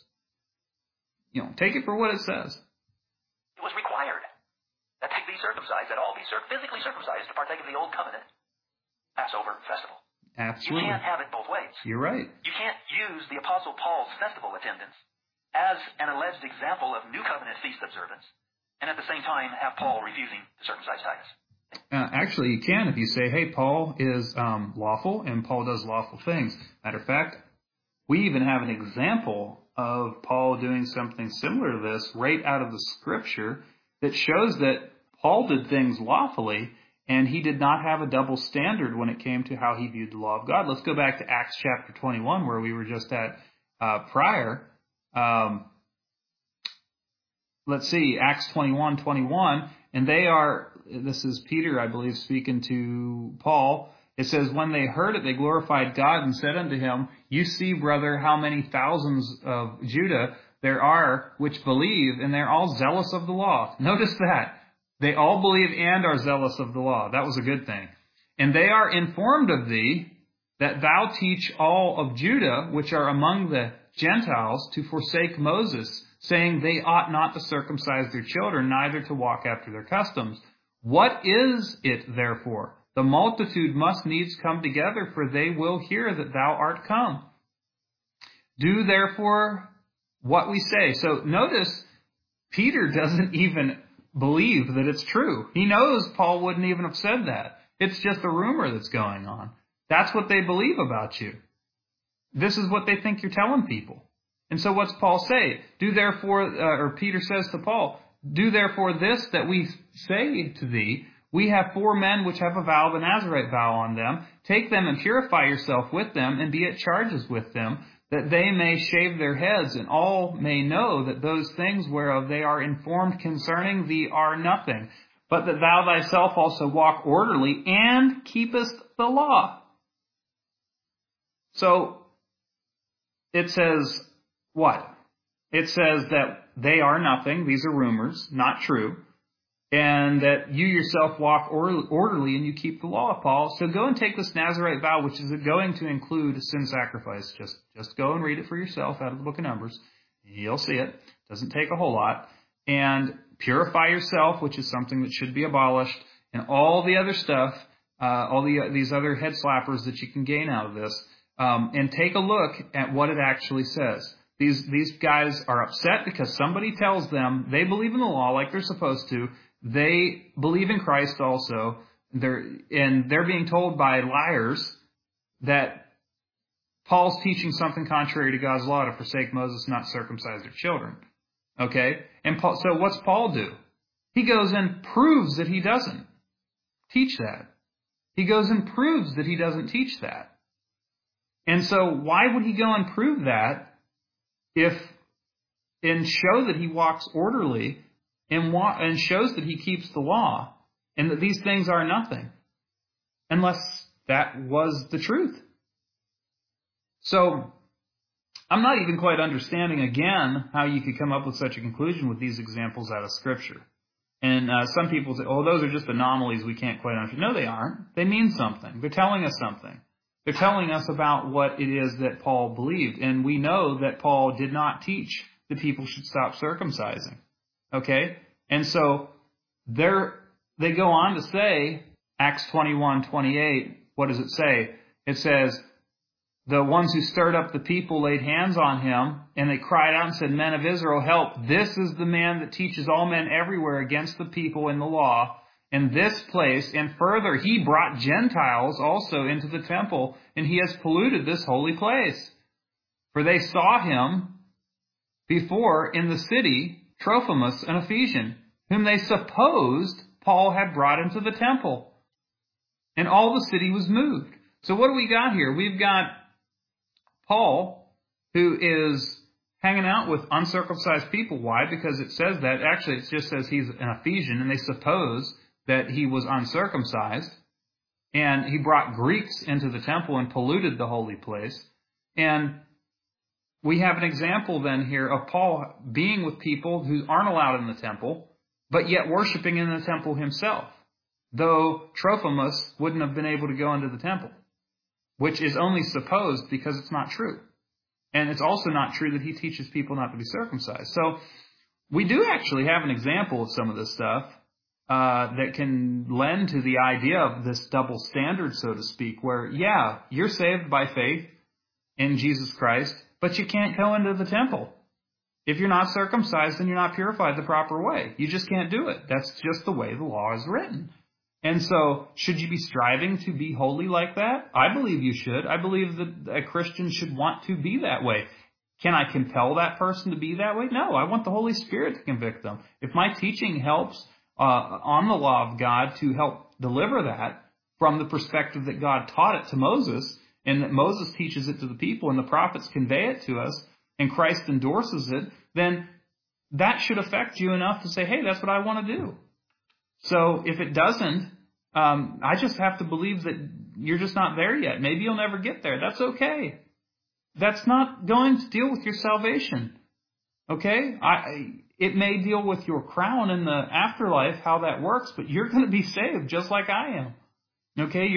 Take it for what it says. It was required that they be circumcised, that all be physically circumcised to partake of the Old Covenant Passover festival. Absolutely. You can't have it both ways. You're right. You can't use the Apostle Paul's festival attendance as an alleged example of New Covenant feast observance, and at the same time have Paul refusing to circumcise Titus. Actually, you can if you say, hey, Paul is lawful, and Paul does lawful things. Matter of fact, we even have an example of Paul doing something similar to this right out of the Scripture that shows that Paul did things lawfully, and he did not have a double standard when it came to how he viewed the law of God. Let's go back to Acts chapter 21, where we were just at prior. Let's see, Acts 21:21, and this is Peter, I believe, speaking to Paul. It says, when they heard it, they glorified God and said unto him, you see, brother, how many thousands of Judah there are which believe, and they're all zealous of the law. Notice that. They all believe and are zealous of the law. That was a good thing. And they are informed of thee that thou teach all of Judah, which are among the Gentiles, to forsake Moses, saying they ought not to circumcise their children, neither to walk after their customs. What is it, therefore? The multitude must needs come together, for they will hear that thou art come. Do therefore what we say. So notice, Peter doesn't even believe that it's true. He knows Paul wouldn't even have said that. It's just a rumor that's going on. That's what they believe about you. This is what they think you're telling people. And so what's Paul say? Do therefore, or Peter says to Paul, do therefore this that we say to thee. We have 4 men which have a vow of a Nazarite vow on them. Take them and purify yourself with them, and be at charges with them, that they may shave their heads, and all may know that those things whereof they are informed concerning thee are nothing, but that thou thyself also walk orderly, and keepest the law. So, it says what? It says that they are nothing, these are rumors, not true, and that you yourself walk orderly and you keep the law, Paul. So go and take this Nazarite vow, which is going to include sin sacrifice. Just go and read it for yourself out of the book of Numbers. You'll see it. Doesn't take a whole lot. And purify yourself, which is something that should be abolished, and all the other stuff, these other head slappers that you can gain out of this. And take a look at what it actually says. These guys are upset because somebody tells them they believe in the law like they're supposed to. They believe in Christ also. They're being told by liars that Paul's teaching something contrary to God's law to forsake Moses, not circumcise their children. Okay? And so what's Paul do? He goes and proves that he doesn't teach that. He goes and proves that he doesn't teach that. And so why would he go and prove that and show that he walks orderly and shows that he keeps the law and that these things are nothing, unless that was the truth? So I'm not even quite understanding, again, how you could come up with such a conclusion with these examples out of Scripture. And some people say, oh, those are just anomalies we can't quite understand. No, they aren't. They mean something. They're telling us something. They're telling us about what it is that Paul believed. And we know that Paul did not teach that people should stop circumcising. Okay? And so they go on to say, Acts 21:28, what does it say? It says, the ones who stirred up the people laid hands on him, and they cried out and said, Men of Israel, help. This is the man that teaches all men everywhere against the people in the law. In this place, and further, he brought Gentiles also into the temple, and he has polluted this holy place. For they saw him before in the city, Trophimus, an Ephesian, whom they supposed Paul had brought into the temple. And all the city was moved. So what do we got here? We've got Paul, who is hanging out with uncircumcised people. Why? Because it says that. Actually, it just says he's an Ephesian, and they suppose that he was uncircumcised. And he brought Greeks into the temple and polluted the holy place. And we have an example then here of Paul being with people who aren't allowed in the temple, but yet worshiping in the temple himself, though Trophimus wouldn't have been able to go into the temple, which is only supposed because it's not true. And it's also not true that he teaches people not to be circumcised. So we do actually have an example of some of this stuff that can lend to the idea of this double standard, so to speak, where, yeah, you're saved by faith in Jesus Christ, but you can't go into the temple. If you're not circumcised, then you're not purified the proper way. You just can't do it. That's just the way the law is written. And so, should you be striving to be holy like that? I believe you should. I believe that a Christian should want to be that way. Can I compel that person to be that way? No, I want the Holy Spirit to convict them. If my teaching helps on the law of God to help deliver that from the perspective that God taught it to Moses, and that Moses teaches it to the people, and the prophets convey it to us, and Christ endorses it, then that should affect you enough to say, hey, that's what I want to do. So if it doesn't, I just have to believe that you're just not there yet. Maybe you'll never get there. That's okay. That's not going to deal with your salvation. Okay? It may deal with your crown in the afterlife, how that works, but you're going to be saved just like I am. Okay?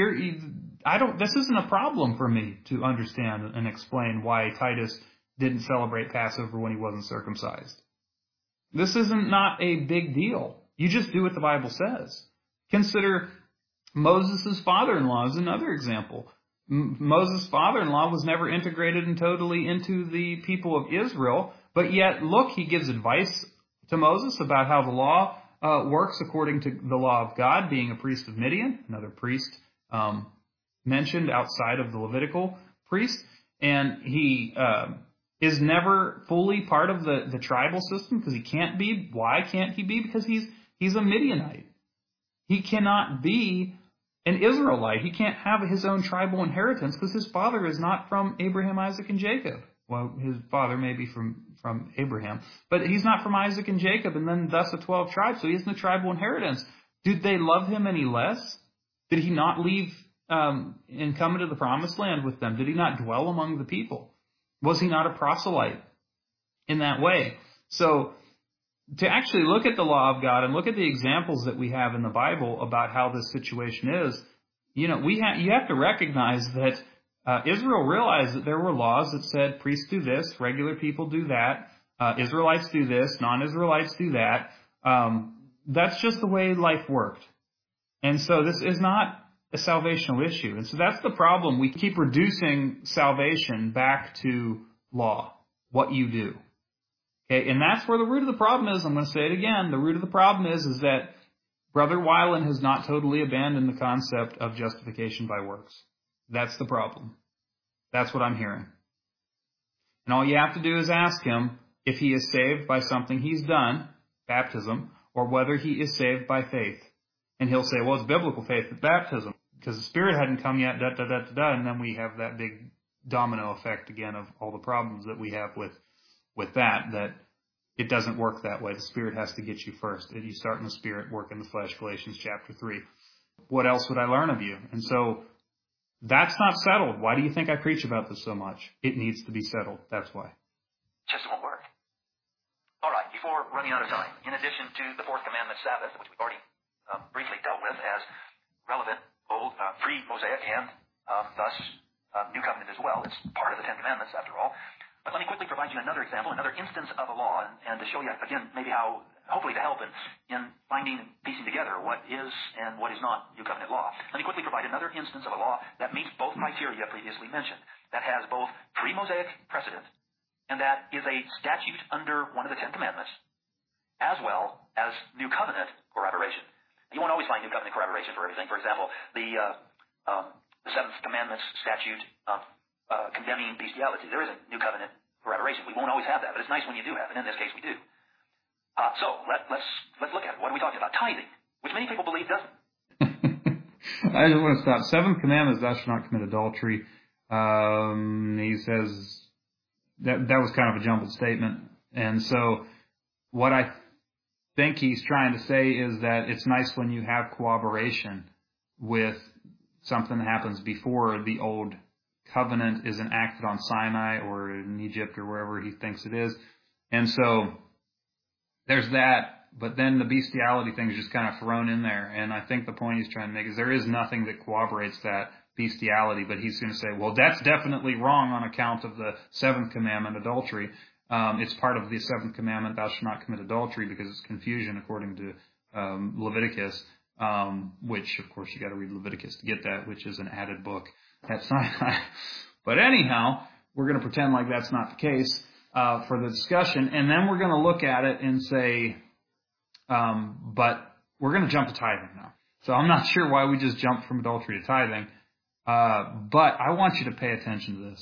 This isn't a problem for me to understand and explain why Titus didn't celebrate Passover when he wasn't circumcised. This isn't not a big deal. You just do what the Bible says. Consider Moses' father-in-law as another example. Moses' father-in-law was never integrated totally into the people of Israel, but yet, look, he gives advice to Moses about how the law works according to the law of God, being a priest of Midian, another priest mentioned outside of the Levitical priest. And he is never fully part of the tribal system because he can't be. Why can't he be? Because he's a Midianite. He cannot be an Israelite. He can't have his own tribal inheritance because his father is not from Abraham, Isaac, and Jacob. Well, his father may be from Abraham, but he's not from Isaac and Jacob, and then thus the 12 tribes, so he isn't a tribal inheritance. Did they love him any less? Did he not leave and come into the promised land with them? Did he not dwell among the people? Was he not a proselyte in that way? So to actually look at the law of God and look at the examples that we have in the Bible about how this situation is, you have to recognize that Israel realized that there were laws that said priests do this, regular people do that, Israelites do this, non-Israelites do that. That's just the way life worked. And so this is not a salvational issue. And so that's the problem. We keep reducing salvation back to law, what you do. Okay, and that's where the root of the problem is. I'm going to say it again. The root of the problem is that Brother Weiland has not totally abandoned the concept of justification by works. That's the problem. That's what I'm hearing. And all you have to do is ask him if he is saved by something he's done, baptism, or whether he is saved by faith. And he'll say, well, it's biblical faith at baptism because the Spirit hadn't come yet, and then we have that big domino effect again of all the problems that we have with that it doesn't work that way. The Spirit has to get you first. You start in the Spirit, work in the flesh, Galatians chapter 3. What else would I learn of you? And so that's not settled. Why do you think I preach about this so much? It needs to be settled. That's why. Just won't work. All right, before running out of time, in addition to the fourth commandment, Sabbath, which we've already briefly dealt with as relevant, old, pre-Mosaic, and thus New Covenant as well. It's part of the Ten Commandments, after all. But let me quickly provide you another example, another instance of a law, and to show you, again, maybe how, hopefully to help in finding and piecing together what is and what is not New Covenant law. Let me quickly provide another instance of a law that meets both criteria previously mentioned, that has both pre-Mosaic precedent, and that is a statute under one of the Ten Commandments, as well as New Covenant corroboration. You won't always find New Covenant corroboration for everything. For example, the Seventh Commandment's statute condemning bestiality. There isn't New Covenant corroboration. We won't always have that, but it's nice when you do have it. In this case, we do. So let's look at it. What are we talking about? Tithing, which many people believe doesn't. I just want to stop. Seventh commandment is thou shalt not commit adultery. He says that was kind of a jumbled statement, and so what I think he's trying to say is that it's nice when you have cooperation with something that happens before the old covenant is enacted on Sinai or in Egypt or wherever he thinks it is. And so there's that, but then the bestiality thing is just kind of thrown in there. And I think the point he's trying to make is there is nothing that corroborates that bestiality, but he's going to say, well, that's definitely wrong on account of the seventh commandment, adultery. It's part of the seventh commandment, thou shalt not commit adultery, because it's confusion according to Leviticus, which, of course, you got to read Leviticus to get that, which is an added book at Sinai. But anyhow, we're going to pretend like that's not the case for the discussion, and then we're going to look at it and say, but we're going to jump to tithing now. So I'm not sure why we just jumped from adultery to tithing, but I want you to pay attention to this.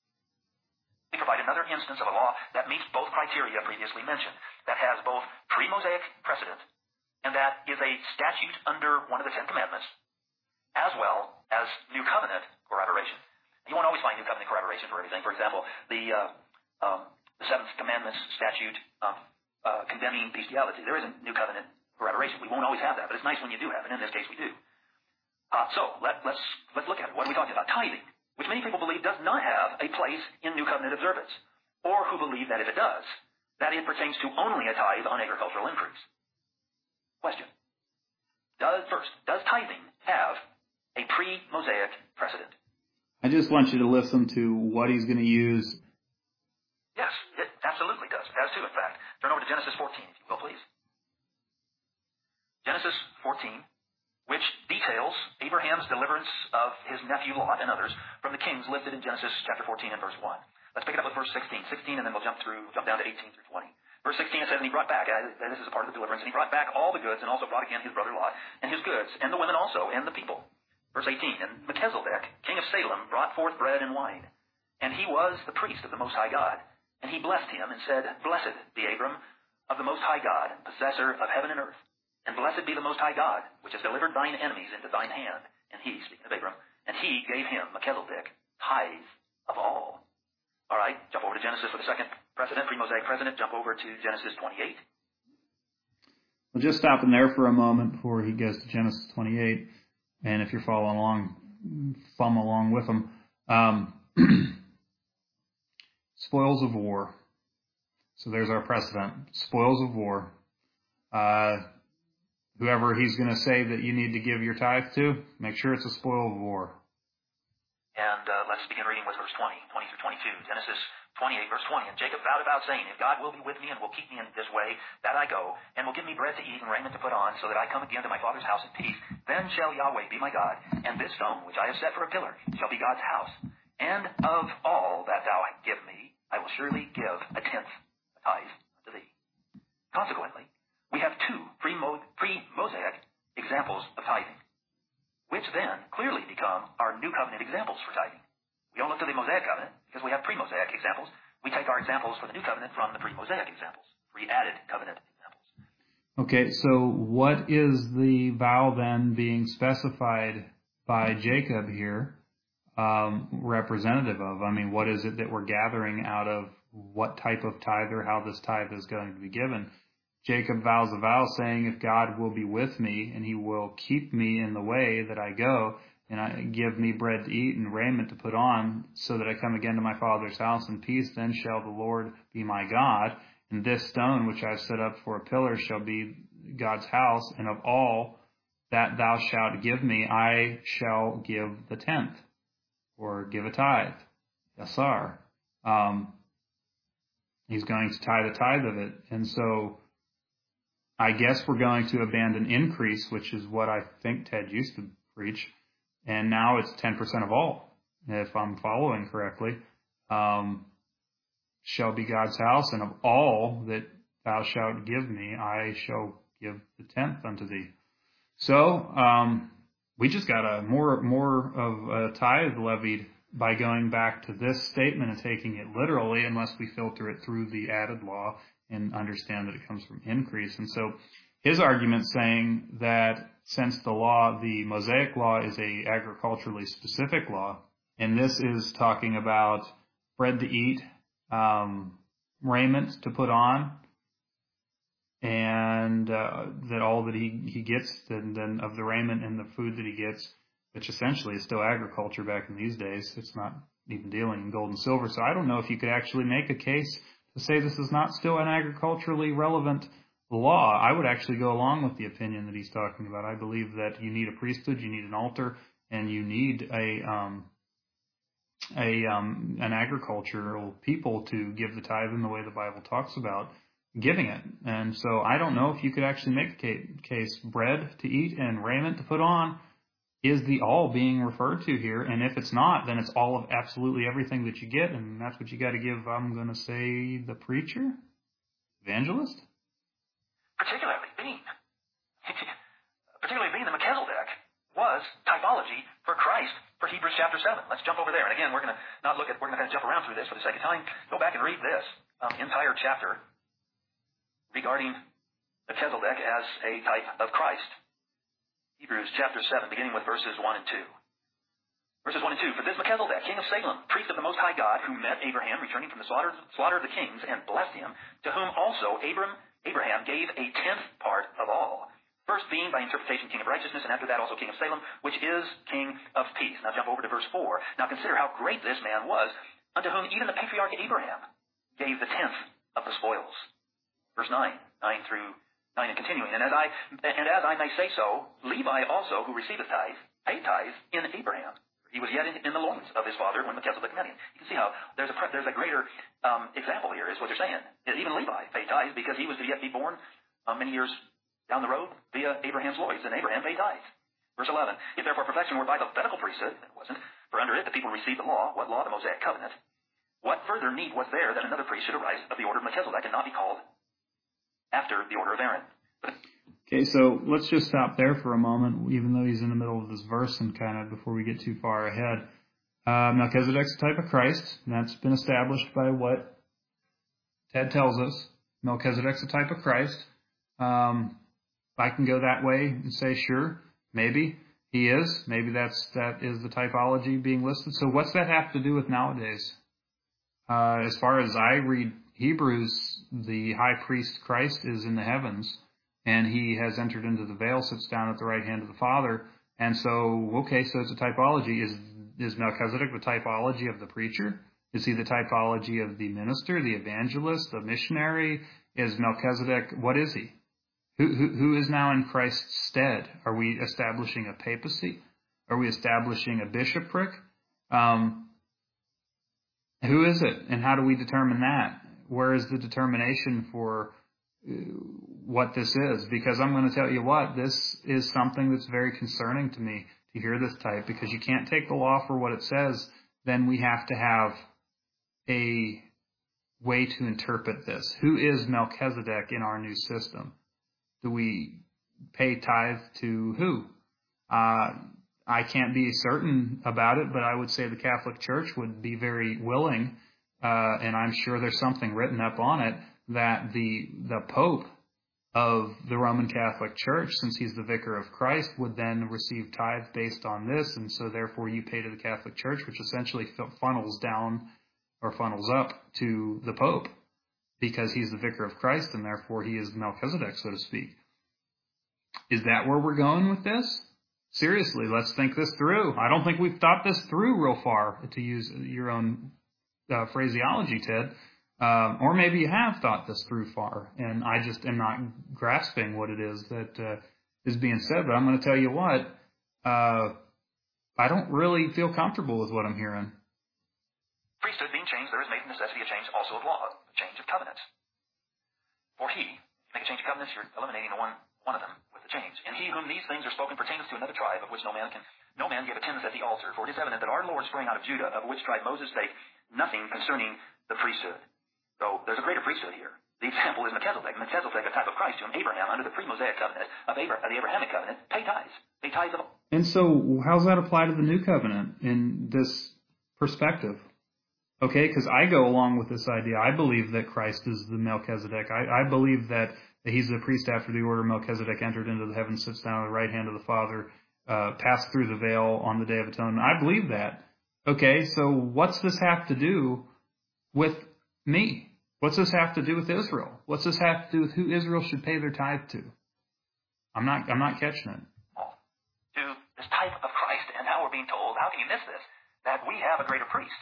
We provide another instance of a law that meets both criteria previously mentioned, that has both pre-Mosaic precedent, and that is a statute under one of the Ten Commandments, as well as New Covenant corroboration. You won't always find New Covenant corroboration for everything. For example, the Seventh Commandment's statute condemning bestiality. There isn't New Covenant corroboration. We won't always have that, but it's nice when you do have it. In this case, we do. So let's look at it. What are we talking about? Tithing, which many people believe does not have a place in New Covenant observance, or who believe that if it does, that it pertains to only a tithe on agricultural increase. Question. Does tithing have a pre-Mosaic precedent? I just want you to listen to what he's going to use. Yes, it absolutely does. It has to, in fact. Turn over to Genesis 14, if you will, please. Genesis 14, which details Abraham's deliverance of his nephew Lot and others from the kings listed in Genesis chapter 14 and verse 1. Let's pick it up with verse 16, and then we'll jump down to 18 through 20. Verse 16, it says, and he brought back, and this is a part of the deliverance, and he brought back all the goods, and also brought again his brother Lot, and his goods, and the women also, and the people. Verse 18, and Melchizedek, king of Salem, brought forth bread and wine, and he was the priest of the Most High God. And he blessed him and said, Blessed be Abram of the Most High God, possessor of heaven and earth. And blessed be the Most High God, which has delivered thine enemies into thine hand. And he, speaking of Abram, and he gave him, Melchizedek, tithe of all. All right, jump over to Genesis for the second precedent, pre-Mosaic precedent. Jump over to Genesis 28. We'll just stop in there for a moment before he goes to Genesis 28. And if you're following along, thumb along with him. Spoils of war. So there's our precedent. Spoils of war. Whoever he's going to say that you need to give your tithe to, make sure it's a spoil of war. And let's begin reading with verse 20 through 22. Genesis 28, verse 20. And Jacob vowed a vow, saying, If God will be with me and will keep me in this way that I go, and will give me bread to eat and raiment to put on, so that I come again to my father's house in peace, then shall Yahweh be my God, and this stone which I have set for a pillar shall be God's house. And of all that thou give me, I will surely give a tenth, a tithe, unto thee. Consequently, we have two pre-Mosaic examples of tithing, which then clearly become our New Covenant examples for tithing. We don't look to the Mosaic covenant because we have pre-Mosaic examples. We take our examples for the New Covenant from the pre-Mosaic examples, pre-added covenant examples. Okay, so what is the vow then being specified by Jacob here representative of? I mean, what is it that we're gathering out of what type of tithe or how this tithe is going to be given? Jacob vows a vow saying, if God will be with me and he will keep me in the way that I go, and give me bread to eat and raiment to put on, so that I come again to my father's house in peace, then shall the Lord be my God. And this stone which I have set up for a pillar shall be God's house. And of all that thou shalt give me, I shall give the tenth, or give a tithe, yasar. He's going to tithe a tithe of it. And so I guess we're going to abandon increase, which is what I think Ted used to preach. And now it's 10% of all, if I'm following correctly, shall be God's house. And of all that thou shalt give me, I shall give the tenth unto thee. So we just got a more of a tithe levied by going back to this statement and taking it literally, unless we filter it through the added law and understand that it comes from increase. And so his argument saying that since the Mosaic law is a agriculturally specific law, and this is talking about bread to eat, raiment to put on, and that all that he gets, then of the raiment and the food that he gets, which essentially is still agriculture back in these days. It's not even dealing in gold and silver. So I don't know if you could actually make a case to say this is not still an agriculturally relevant law. I would actually go along with the opinion that he's talking about. I believe that you need a priesthood, you need an altar, and you need an agricultural people to give the tithe in the way the Bible talks about giving it. And so I don't know if you could actually make a case bread to eat and raiment to put on is the all being referred to here. And if it's not, then it's all of absolutely everything that you get, and that's what you got to give, I'm going to say, the preacher? Evangelist? Particularly being the Melchizedek was typology for Christ for Hebrews chapter 7. Let's jump over there. And again, we're going to kind of jump around through this for the sake of time. Go back and read this entire chapter regarding Melchizedek as a type of Christ. Hebrews chapter 7, beginning with verses 1 and 2. Verses 1 and 2. For this Melchizedek, king of Salem, priest of the Most High God, who met Abraham returning from the slaughter of the kings, and blessed him, to whom also Abraham gave a tenth part of all. First being by interpretation king of righteousness, and after that also king of Salem, which is king of peace. Now jump over to verse 4. Now consider how great this man was, unto whom even the patriarch Abraham gave the tenth of the spoils. Verse 9 through 9 and continuing. And as I may say so, Levi also, who receiveth tithe, paid tithe in Abraham. He was yet in the loins of his father when Melchizedek met him. You can see how there's a greater example here, is what they're saying. Even Levi paid tithe because he was to yet be born many years down the road via Abraham's loins, and Abraham paid tithe. Verse 11. If therefore perfection were by the Levitical priesthood, it wasn't, for under it the people received the law. What law? The Mosaic covenant. What further need was there that another priest should arise of the order of Melchizedek and not be called after the order of Aaron? Okay, so let's just stop there for a moment, even though he's in the middle of this verse and kind of before we get too far ahead. Melchizedek's a type of Christ, and that's been established by what Ted tells us Melchizedek's a type of Christ. I can go that way and say, sure, maybe he is. Maybe that is the typology being listed. So what's that have to do with nowadays? As far as I read Hebrews, the high priest Christ is in the heavens, and he has entered into the veil, sits down at the right hand of the Father. And so, okay, so it's a typology. Is Melchizedek the typology of the preacher? Is he the typology of the minister, the evangelist, the missionary? Is Melchizedek, what is he? Who is now in Christ's stead? Are we establishing a papacy? Are we establishing a bishopric? Who is it, and how do we determine that? Where is the determination for what this is? Because I'm going to tell you what, this is something that's very concerning to me to hear this type, because you can't take the law for what it says. Then we have to have a way to interpret this. Who is Melchizedek in our new system? Do we pay tithe to who? I can't be certain about it, but I would say the Catholic Church would be very willing, and I'm sure there's something written up on it, that the Pope of the Roman Catholic Church, since he's the vicar of Christ, would then receive tithe based on this, and so therefore you pay to the Catholic Church, which essentially funnels down or funnels up to the Pope, because he's the vicar of Christ, and therefore he is Melchizedek, so to speak. Is that where we're going with this? Seriously, let's think this through. I don't think we've thought this through real far, to use your own phraseology, Ted. Or maybe you have thought this through far, and I just am not grasping what it is that is being said. But I'm going to tell you what, I don't really feel comfortable with what I'm hearing. Priesthood being changed, there is made a necessity of change also of law, a change of covenants. For he, make a change of covenants, you're eliminating one of them with the change. And he whom these things are spoken pertains to another tribe, of which no man gave attendance at the altar. For it is evident that our Lord sprang out of Judah, of which tribe Moses spake nothing concerning the priesthood. So there's a greater priesthood here. The example is Melchizedek. Melchizedek, a type of Christ, to whom Abraham, under the pre-Mosaic covenant of the Abrahamic covenant, paid tithes. Paid tithes of all. And so how does that apply to the new covenant in this perspective? Okay, because I go along with this idea. I believe that Christ is the Melchizedek. I believe that he's the priest after the order of Melchizedek, entered into the heavens, sits down at the right hand of the Father, passed through the veil on the Day of Atonement. I believe that. Okay, so what's this have to do with me? What's this have to do with Israel? What's this have to do with who Israel should pay their tithe to? I'm not catching it. To this type of Christ, and now we're being told, how can you miss this? That we have a greater priest.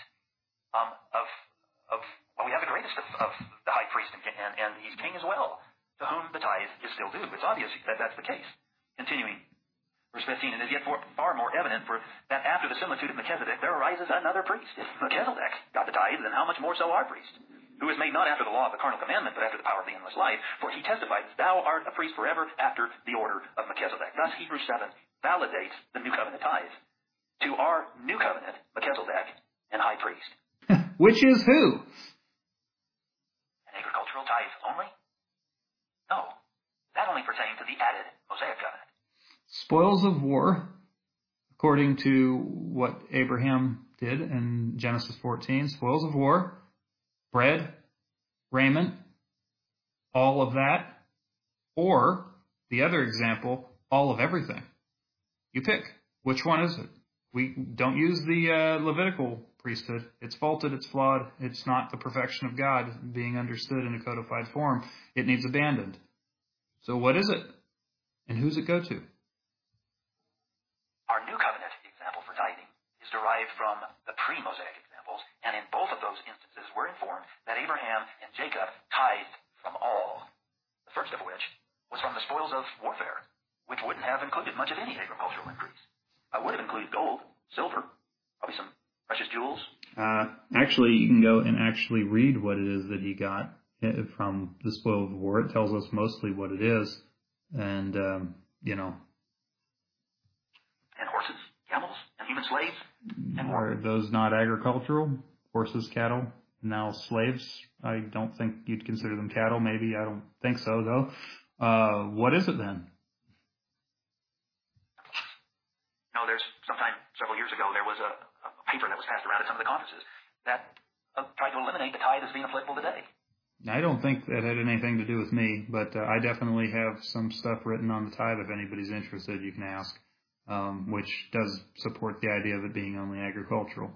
We have the greatest of the high priest, and he's king as well, to whom the tithe is still due. It's obvious that that's the case. Continuing, verse 15, and is yet far more evident for that after the similitude of Melchizedek there arises another priest. If Melchizedek got the tithe, then how much more so our priest, who is made not after the law of the carnal commandment, but after the power of the endless life. For he testifies, thou art a priest forever after the order of Melchizedek. Thus Hebrews 7 validates the new covenant tithe to our new covenant Melchizedek and high priest. Which is who? An agricultural tithe only? No. That only pertains to the added Mosaic covenant. Spoils of war, according to what Abraham did in Genesis 14, spoils of war, bread, raiment, all of that, or the other example, all of everything. You pick. Which one is it? We don't use the Levitical priesthood. It's faulted, it's flawed, it's not the perfection of God being understood in a codified form. It needs abandoned. So what is it? And who's it go to? Our new covenant example for tithing is derived from the pre-Mosaic examples, and in both of those instances we're informed that Abraham and Jacob tithed from all. The first of which was from the spoils of warfare, which wouldn't have included much of any agricultural increase. It would have included gold, silver, probably some precious jewels. Actually, you can go and actually read what it is that he got from the spoil of war. It tells us mostly what it is. And, And horses, camels, and human slaves. And are those not agricultural? Horses, cattle, now slaves? I don't think you'd consider them cattle. Maybe. I don't think so, though. What is it then? There's sometime several years ago, there was a paper that was passed around at some of the conferences that tried to eliminate the tithe as being applicable today. I don't think that had anything to do with me, but I definitely have some stuff written on the tithe. If anybody's interested, you can ask, which does support the idea of it being only agricultural.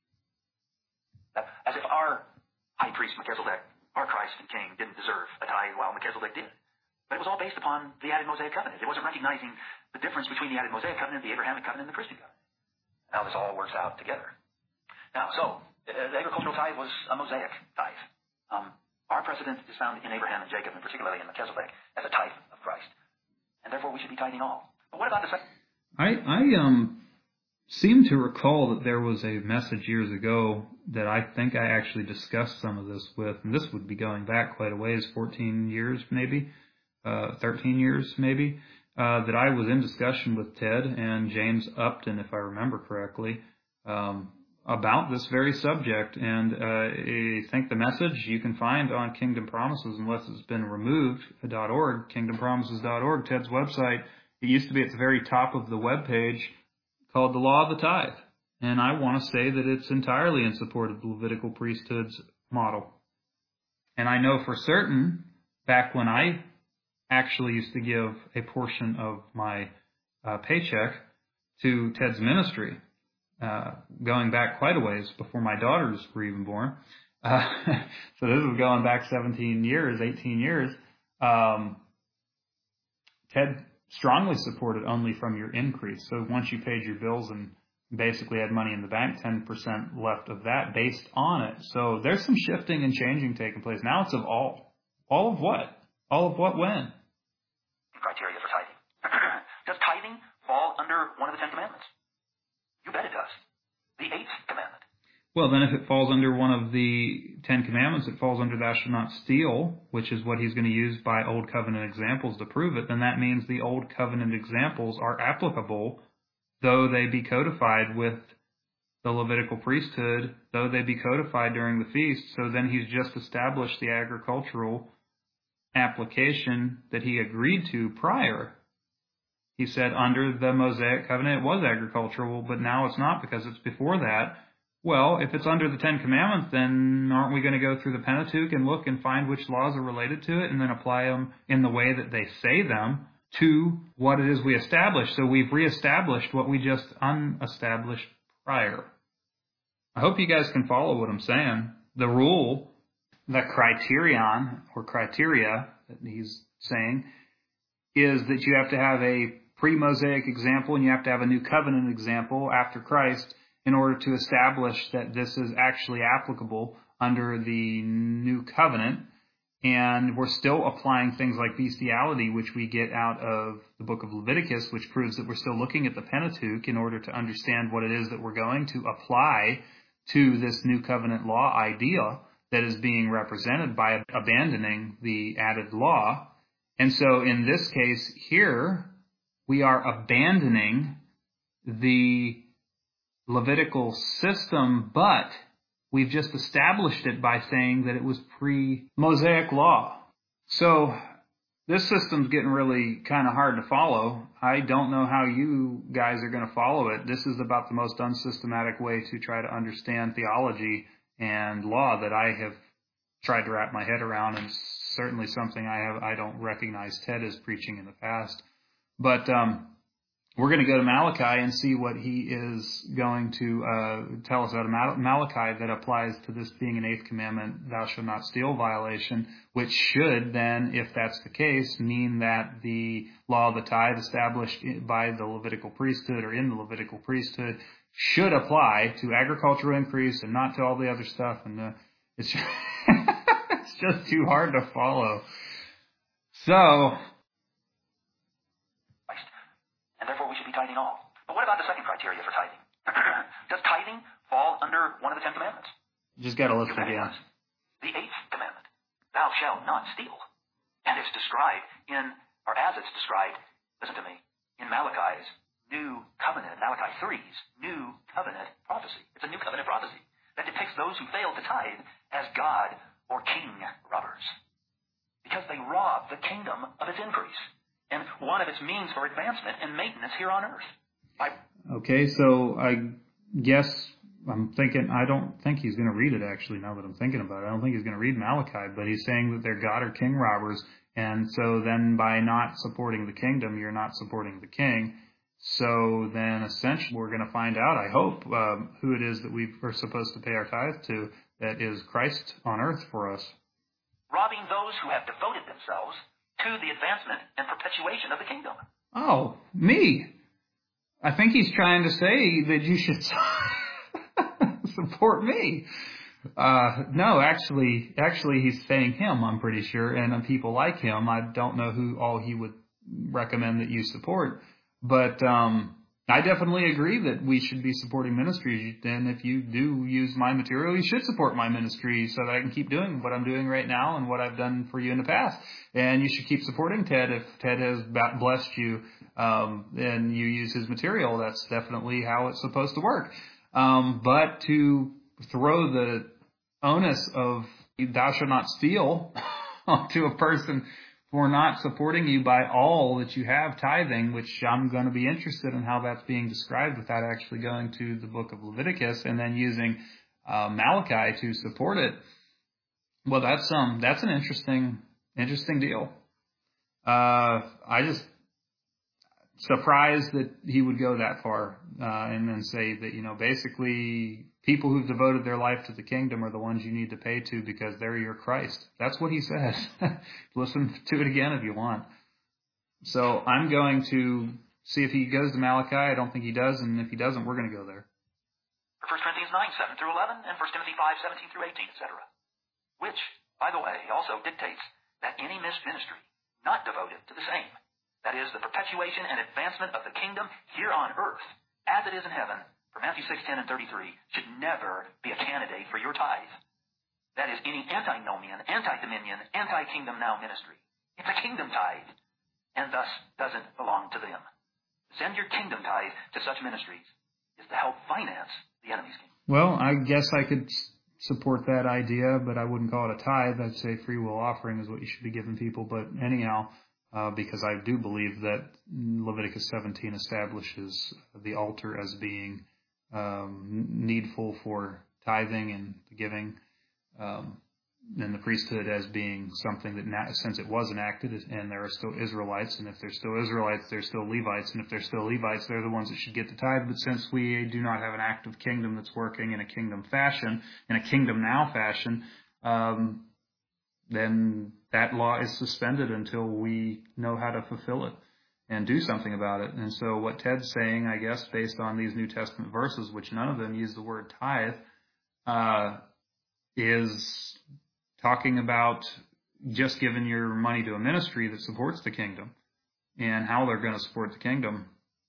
As if our high priest Melchizedek, our Christ and King, didn't deserve a tithe while Melchizedek did. But it was all based upon the added Mosaic covenant. It wasn't recognizing the difference between the added Mosaic covenant, the Abrahamic covenant, and the Christian covenant. Now this all works out together. Now, so the agricultural tithe was a Mosaic tithe. Our precedent is found in Abraham and Jacob, and particularly in Melchizedek, as a type of Christ. And therefore we should be tithing all. But what about the second? I seem to recall that there was a message years ago that I think I actually discussed some of this with, and this would be going back quite a ways, 14 years maybe, 13 years maybe, that I was in discussion with Ted and James Upton, if I remember correctly, about this very subject. And I think the message you can find on Kingdom Promises, unless it's been removed, .org, kingdompromises.org, Ted's website. It used to be at the very top of the web page, called The Law of the Tithe. And I want to say that it's entirely in support of the Levitical priesthood's model. And I know for certain, back when I actually used to give a portion of my paycheck to Ted's ministry, going back quite a ways before my daughters were even born. So this was going back 17 years, 18 years. Ted strongly supported only from your increase. So once you paid your bills and basically had money in the bank, 10% left of that based on it. So there's some shifting and changing taking place. Now it's of all. All of what? All of what when? Criteria for tithing. Does tithing fall under one of the 10 commandments? You bet it does. The 8th commandment. Well, then if it falls under one of the 10 commandments, it falls under thou shalt not steal, which is what he's going to use by Old Covenant examples to prove it, then that means the Old Covenant examples are applicable, though they be codified with the Levitical priesthood, though they be codified during the feast. So then he's just established the agricultural application that he agreed to prior. He said under the Mosaic covenant it was agricultural, but now it's not because it's before that. Well, if it's under the 10 commandments, then aren't we going to go through the Pentateuch and look and find which laws are related to it and then apply them in the way that they say them to what it is we established? So we've reestablished what we just unestablished prior. I hope you guys can follow what I'm saying. The rule, the criterion or criteria that he's saying, is that you have to have a pre-Mosaic example and you have to have a new covenant example after Christ in order to establish that this is actually applicable under the new covenant. And we're still applying things like bestiality, which we get out of the book of Leviticus, which proves that we're still looking at the Pentateuch in order to understand what it is that we're going to apply to this new covenant law idea that is being represented by abandoning the added law. And so in this case here, we are abandoning the Levitical system, but we've just established it by saying that it was pre-Mosaic law. So this system's getting really kind of hard to follow. I don't know how you guys are going to follow it. This is about the most unsystematic way to try to understand theology and law that I have tried to wrap my head around, and certainly something I don't recognize Ted as preaching in the past. But we're going to go to Malachi and see what he is going to tell us out of Malachi that applies to this being an 8th commandment, thou shalt not steal violation, which should then, if that's the case, mean that the law of the tithe established by the Levitical priesthood or in the Levitical priesthood should apply to agricultural increase and not to all the other stuff. And it's just, it's just too hard to follow. So, and therefore we should be tithing all. But what about the second criteria for tithing? Does tithing fall under one of the 10 commandments? Just got to listen again. The 8th commandment, thou shalt not steal. And it's described as it's described, listen to me, in Malachi's new covenant, Malachi 3's new covenant prophecy. It's a new covenant prophecy that depicts those who fail to tithe as God or king robbers, because they rob the kingdom of its increase and one of its means for advancement and maintenance here on earth. Okay, so I guess I'm thinking, I don't think he's going to read it, actually, now that I'm thinking about it. I don't think he's going to read Malachi, but he's saying that their God are king robbers, and so then by not supporting the kingdom, you're not supporting the king. So then essentially we're going to find out, I hope, who it is that we are supposed to pay our tithe to, that is Christ on earth for us. Robbing those who have devoted themselves to the advancement and perpetuation of the kingdom. Oh, me. I think he's trying to say that you should support me. No, actually he's saying him, I'm pretty sure, and people like him. I don't know who all he would recommend that you support, but I definitely agree that we should be supporting ministries. And if you do use my material, you should support my ministry so that I can keep doing what I'm doing right now and what I've done for you in the past. And you should keep supporting Ted if Ted has blessed you and you use his material. That's definitely how it's supposed to work. But to throw the onus of thou shalt not steal onto a person for not supporting you by all that you have tithing, which I'm going to be interested in how that's being described without actually going to the book of Leviticus and then using Malachi to support it. Well, that's an interesting deal. I just surprised that he would go that far and then say that, basically people who've devoted their life to the kingdom are the ones you need to pay to because they're your Christ. That's what he says. Listen to it again if you want. So I'm going to see if he goes to Malachi. I don't think he does, and if he doesn't, we're going to go there. 1 Corinthians 9, 7 through 11, and 1 Timothy 5, 17 through 18, etc. Which, by the way, also dictates that any missed ministry not devoted to the same, that is, the perpetuation and advancement of the kingdom here on earth, as it is in heaven, for Matthew 6, 10, and 33, should never be a candidate for your tithe. That is, any antinomian, anti-dominion, anti-kingdom now ministry. It's a kingdom tithe, and thus doesn't belong to them. Send your kingdom tithe to such ministries is to help finance the enemy's kingdom. Well, I guess I could support that idea, but I wouldn't call it a tithe. I'd say free will offering is what you should be giving people. But anyhow, because I do believe that Leviticus 17 establishes the altar as being needful for tithing and giving, and the priesthood as being something that, since it was enacted, and there are still Israelites, and if there's still Israelites, there's still Levites, and if there's still Levites, they're the ones that should get the tithe. But since we do not have an active kingdom that's working in a kingdom fashion, in a kingdom now fashion, then that law is suspended until we know how to fulfill it and do something about it. And so what Ted's saying, I guess, based on these New Testament verses, which none of them use the word tithe, is talking about just giving your money to a ministry that supports the kingdom and how they're going to support the kingdom.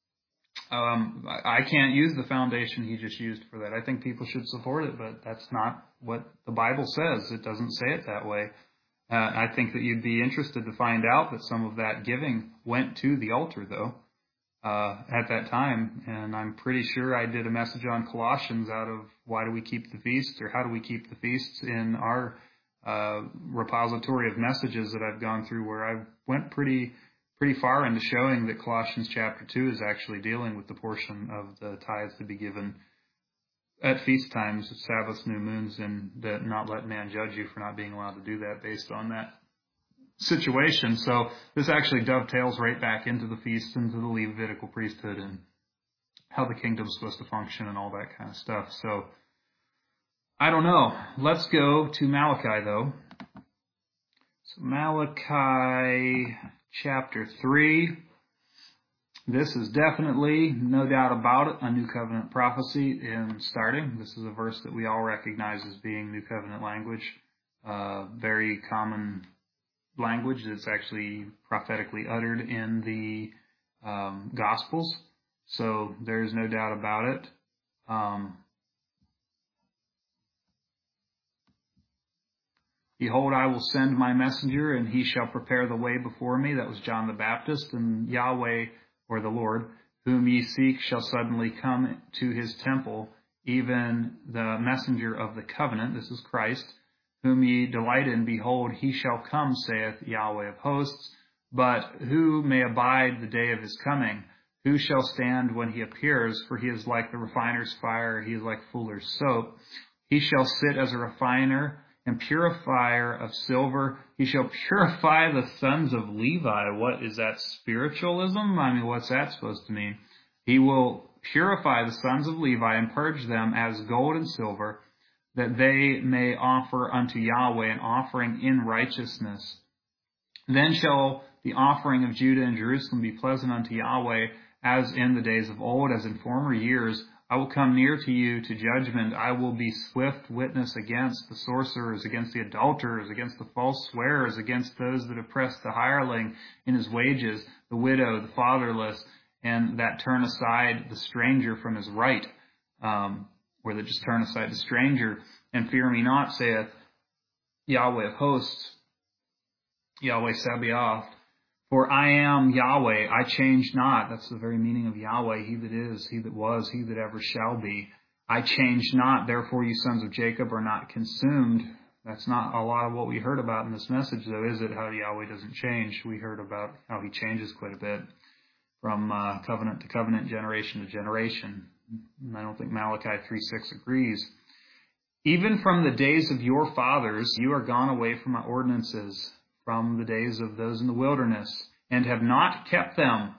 I can't use the foundation he just used for that. I think people should support it, but that's not what the Bible says. It doesn't say it that way. I think that you'd be interested to find out that some of that giving went to the altar, though, at that time. And I'm pretty sure I did a message on Colossians out of why do we keep the feast, or how do we keep the feasts, in our repository of messages that I've gone through, where I went pretty far into showing that Colossians chapter 2 is actually dealing with the portion of the tithes to be given at feast times, Sabbaths, new moons, and that not let man judge you for not being allowed to do that based on that situation. So this actually dovetails right back into the feast, into the Levitical priesthood, and how the kingdom's supposed to function and all that kind of stuff. So I don't know. Let's go to Malachi, though. So Malachi chapter 3. This is definitely, no doubt about it, a New Covenant prophecy in starting. This is a verse that we all recognize as being New Covenant language, very common language that's actually prophetically uttered in the Gospels. So there's no doubt about it. Behold, I will send my messenger, and he shall prepare the way before me. That was John the Baptist. And Yahweh, or the Lord, whom ye seek, shall suddenly come to his temple, even the messenger of the covenant, this is Christ, whom ye delight in. Behold, he shall come, saith Yahweh of hosts. But who may abide the day of his coming? Who shall stand when he appears? For he is like the refiner's fire, he is like fuller's soap. He shall sit as a refiner and purifier of silver. He shall purify the sons of Levi. What is that, spiritualism? I mean, what's that supposed to mean? He will purify the sons of Levi and purge them as gold and silver, that they may offer unto Yahweh an offering in righteousness. Then shall the offering of Judah and Jerusalem be pleasant unto Yahweh, as in the days of old, as in former years. I will come near to you to judgment. I will be swift witness against the sorcerers, against the adulterers, against the false swearers, against those that oppress the hireling in his wages, the widow, the fatherless, and that turn aside the stranger from his right, or that just turn aside the stranger. And fear me not, saith Yahweh of hosts, Yahweh Sabaoth. For I am Yahweh, I change not. That's the very meaning of Yahweh, he that is, he that was, he that ever shall be. I change not, therefore you sons of Jacob are not consumed. That's not a lot of what we heard about in this message, though, is it? How Yahweh doesn't change. We heard about how he changes quite a bit from covenant to covenant, generation to generation. And I don't think Malachi 3:6 agrees. Even from the days of your fathers, you are gone away from my ordinances, from the days of those in the wilderness, and have not kept them.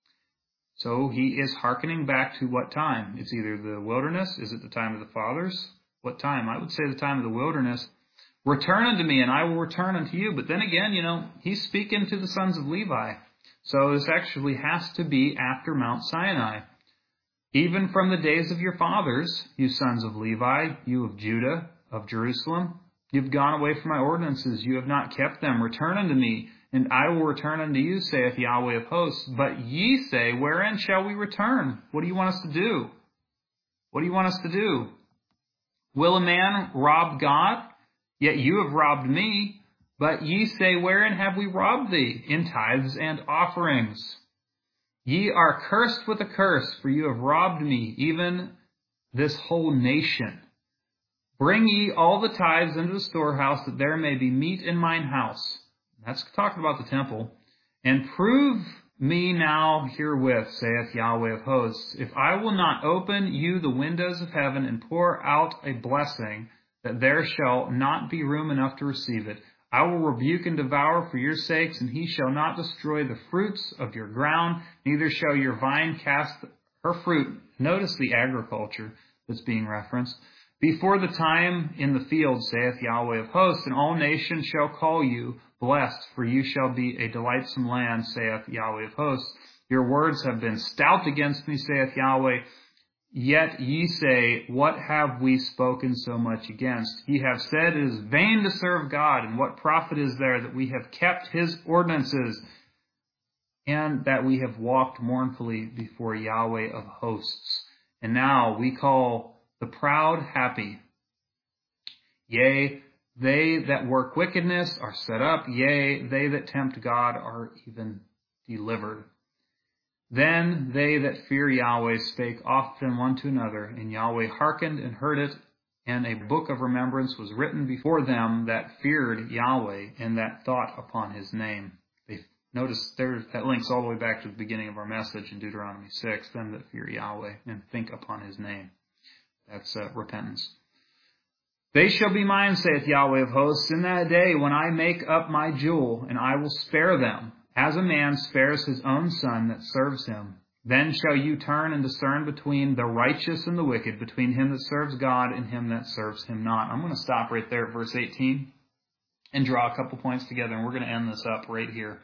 So he is hearkening back to what time? It's either the wilderness. Is it the time of the fathers? What time? I would say the time of the wilderness. Return unto me, and I will return unto you. But then again, he's speaking to the sons of Levi. So this actually has to be after Mount Sinai. Even from the days of your fathers, you sons of Levi, you of Judah, of Jerusalem, you've gone away from my ordinances, you have not kept them. Return unto me, and I will return unto you, saith Yahweh of hosts. But ye say, wherein shall we return? What do you want us to do? What do you want us to do? Will a man rob God? Yet you have robbed me. But ye say, wherein have we robbed thee? In tithes and offerings. Ye are cursed with a curse, for you have robbed me, even this whole nation. Bring ye all the tithes into the storehouse, that there may be meat in mine house. That's talking about the temple. And prove me now herewith, saith Yahweh of hosts, if I will not open you the windows of heaven and pour out a blessing, that there shall not be room enough to receive it. I will rebuke and devour for your sakes, and he shall not destroy the fruits of your ground, neither shall your vine cast her fruit. Notice the agriculture that's being referenced. Before the time in the field, saith Yahweh of hosts, and all nations shall call you blessed, for you shall be a delightsome land, saith Yahweh of hosts. Your words have been stout against me, saith Yahweh. Yet ye say, what have we spoken so much against? Ye have said, it is vain to serve God, and what profit is there that we have kept his ordinances, and that we have walked mournfully before Yahweh of hosts. And now we call the proud happy. Yea, they that work wickedness are set up. Yea, they that tempt God are even delivered. Then they that fear Yahweh spake often one to another, and Yahweh hearkened and heard it, and a book of remembrance was written before them that feared Yahweh and that thought upon his name. Notice there, that links all the way back to the beginning of our message in Deuteronomy 6, them that fear Yahweh and think upon his name. That's repentance. They shall be mine, saith Yahweh of hosts, in that day when I make up my jewel, and I will spare them, as a man spares his own son that serves him. Then shall you turn and discern between the righteous and the wicked, between him that serves God and him that serves him not. I'm going to stop right there at verse 18 and draw a couple points together, and we're going to end this up right here.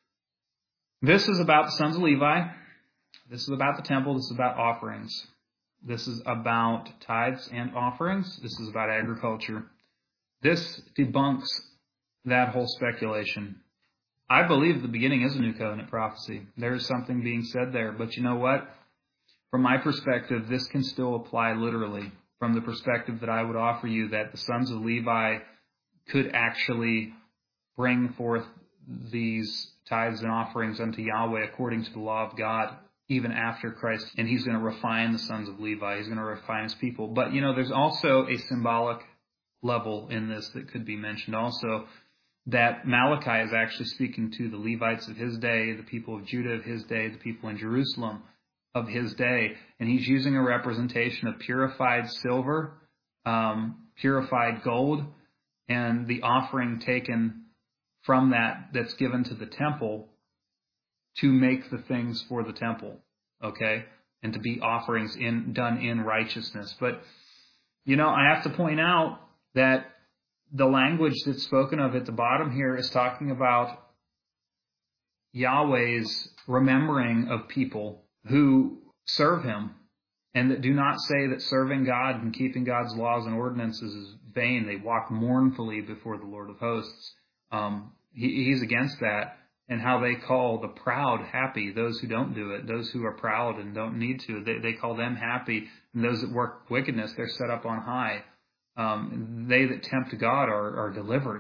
This is about the sons of Levi. This is about the temple. This is about offerings. This is about tithes and offerings. This is about agriculture. This debunks that whole speculation. I believe the beginning is a new covenant prophecy. There's something being said there. But you know what? From my perspective, this can still apply literally. From the perspective that I would offer you, that the sons of Levi could actually bring forth these tithes and offerings unto Yahweh according to the law of God, even after Christ. And he's going to refine the sons of Levi. He's going to refine his people. But, there's also a symbolic level in this that could be mentioned also, that Malachi is actually speaking to the Levites of his day, the people of Judah of his day, the people in Jerusalem, of his day. And he's using a representation of purified silver, purified gold, and the offering taken from that's given to the temple to make the things for the temple, okay? And to be offerings done in righteousness. But, I have to point out that the language that's spoken of at the bottom here is talking about Yahweh's remembering of people who serve him, and that do not say that serving God and keeping God's laws and ordinances is vain. They walk mournfully before the Lord of hosts. He's against that, and how they call the proud happy, those who don't do it, those who are proud and don't need to. They call them happy, and those that work wickedness, they're set up on high. They that tempt God are delivered.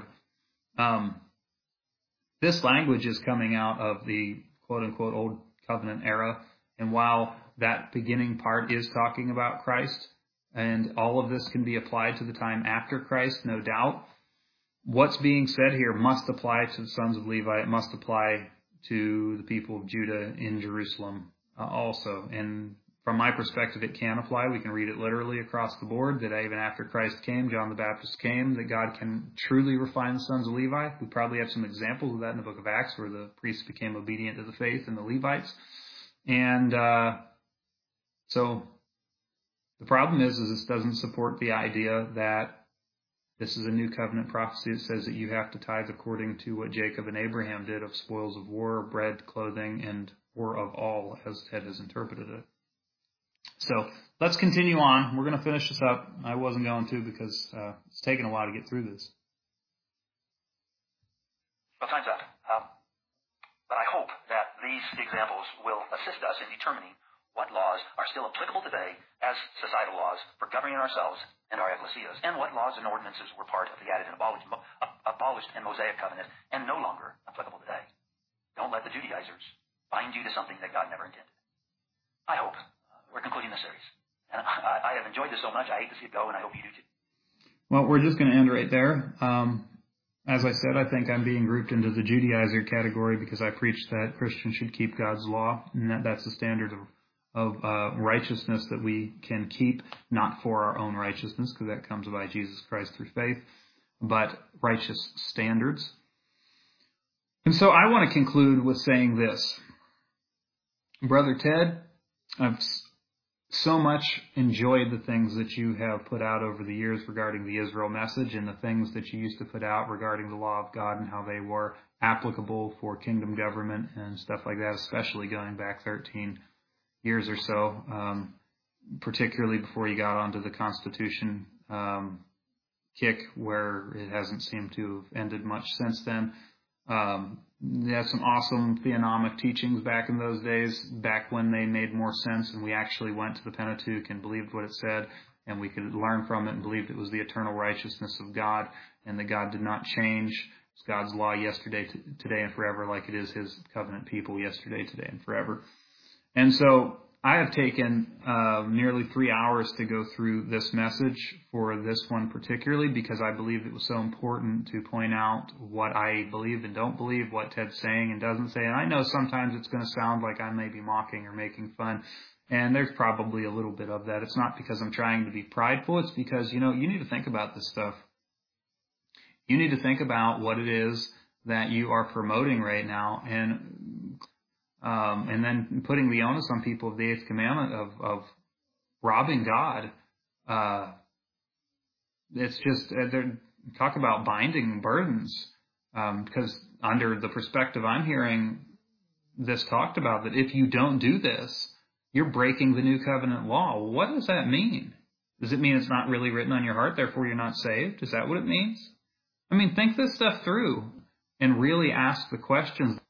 This language is coming out of the quote-unquote Old Covenant era, and while that beginning part is talking about Christ, and all of this can be applied to the time after Christ, no doubt, what's being said here must apply to the sons of Levi. It must apply to the people of Judah in Jerusalem also. And from my perspective, it can apply. We can read it literally across the board, that even after Christ came, John the Baptist came, that God can truly refine the sons of Levi. We probably have some examples of that in the book of Acts, where the priests became obedient to the faith and the Levites. And so the problem is this doesn't support the idea that this is a new covenant prophecy. It says that you have to tithe according to what Jacob and Abraham did, of spoils of war, bread, clothing, and or of all, as Ted has interpreted it. So let's continue on. We're going to finish this up. I wasn't going to, because it's taken a while to get through this. Well, time's up. But I hope that these examples will assist us in determining what laws are still applicable today as societal laws for governing ourselves and our ecclesias, and what laws and ordinances were part of the added and abolished and Mosaic covenant and no longer applicable today. Don't let the Judaizers bind you to something that God never intended. I hope we're concluding the series. And I have enjoyed this so much, I hate to see it go, and I hope you do too. Well, we're just going to end right there. As I said, I think I'm being grouped into the Judaizer category because I preach that Christians should keep God's law, and that's the standard of righteousness that we can keep, not for our own righteousness, because that comes by Jesus Christ through faith, but righteous standards. And so I want to conclude with saying this. Brother Ted, I've so much enjoyed the things that you have put out over the years regarding the Israel message, and the things that you used to put out regarding the law of God and how they were applicable for kingdom government and stuff like that, especially going back 13 years or so, particularly before you got onto the Constitution kick, where it hasn't seemed to have ended much since then. They had some awesome theonomic teachings back in those days, back when they made more sense and we actually went to the Pentateuch and believed what it said, and we could learn from it and believed it was the eternal righteousness of God, and that God did not change. It's God's law yesterday, today, and forever, like it is his covenant people yesterday, today, and forever. And so I have taken nearly 3 hours to go through this message for this one particularly, because I believed it was so important to point out what I believe and don't believe, what Ted's saying and doesn't say. And I know sometimes it's going to sound like I may be mocking or making fun, and there's probably a little bit of that. It's not because I'm trying to be prideful. It's because, you need to think about this stuff. You need to think about what it is that you are promoting right now, and then putting the onus on people of the eighth commandment of robbing God. It's just, talk about binding burdens, because under the perspective I'm hearing this talked about, that if you don't do this, you're breaking the new covenant law. Well, what does that mean? Does it mean it's not really written on your heart, therefore you're not saved? Is that what it means? I mean, think this stuff through and really ask the questions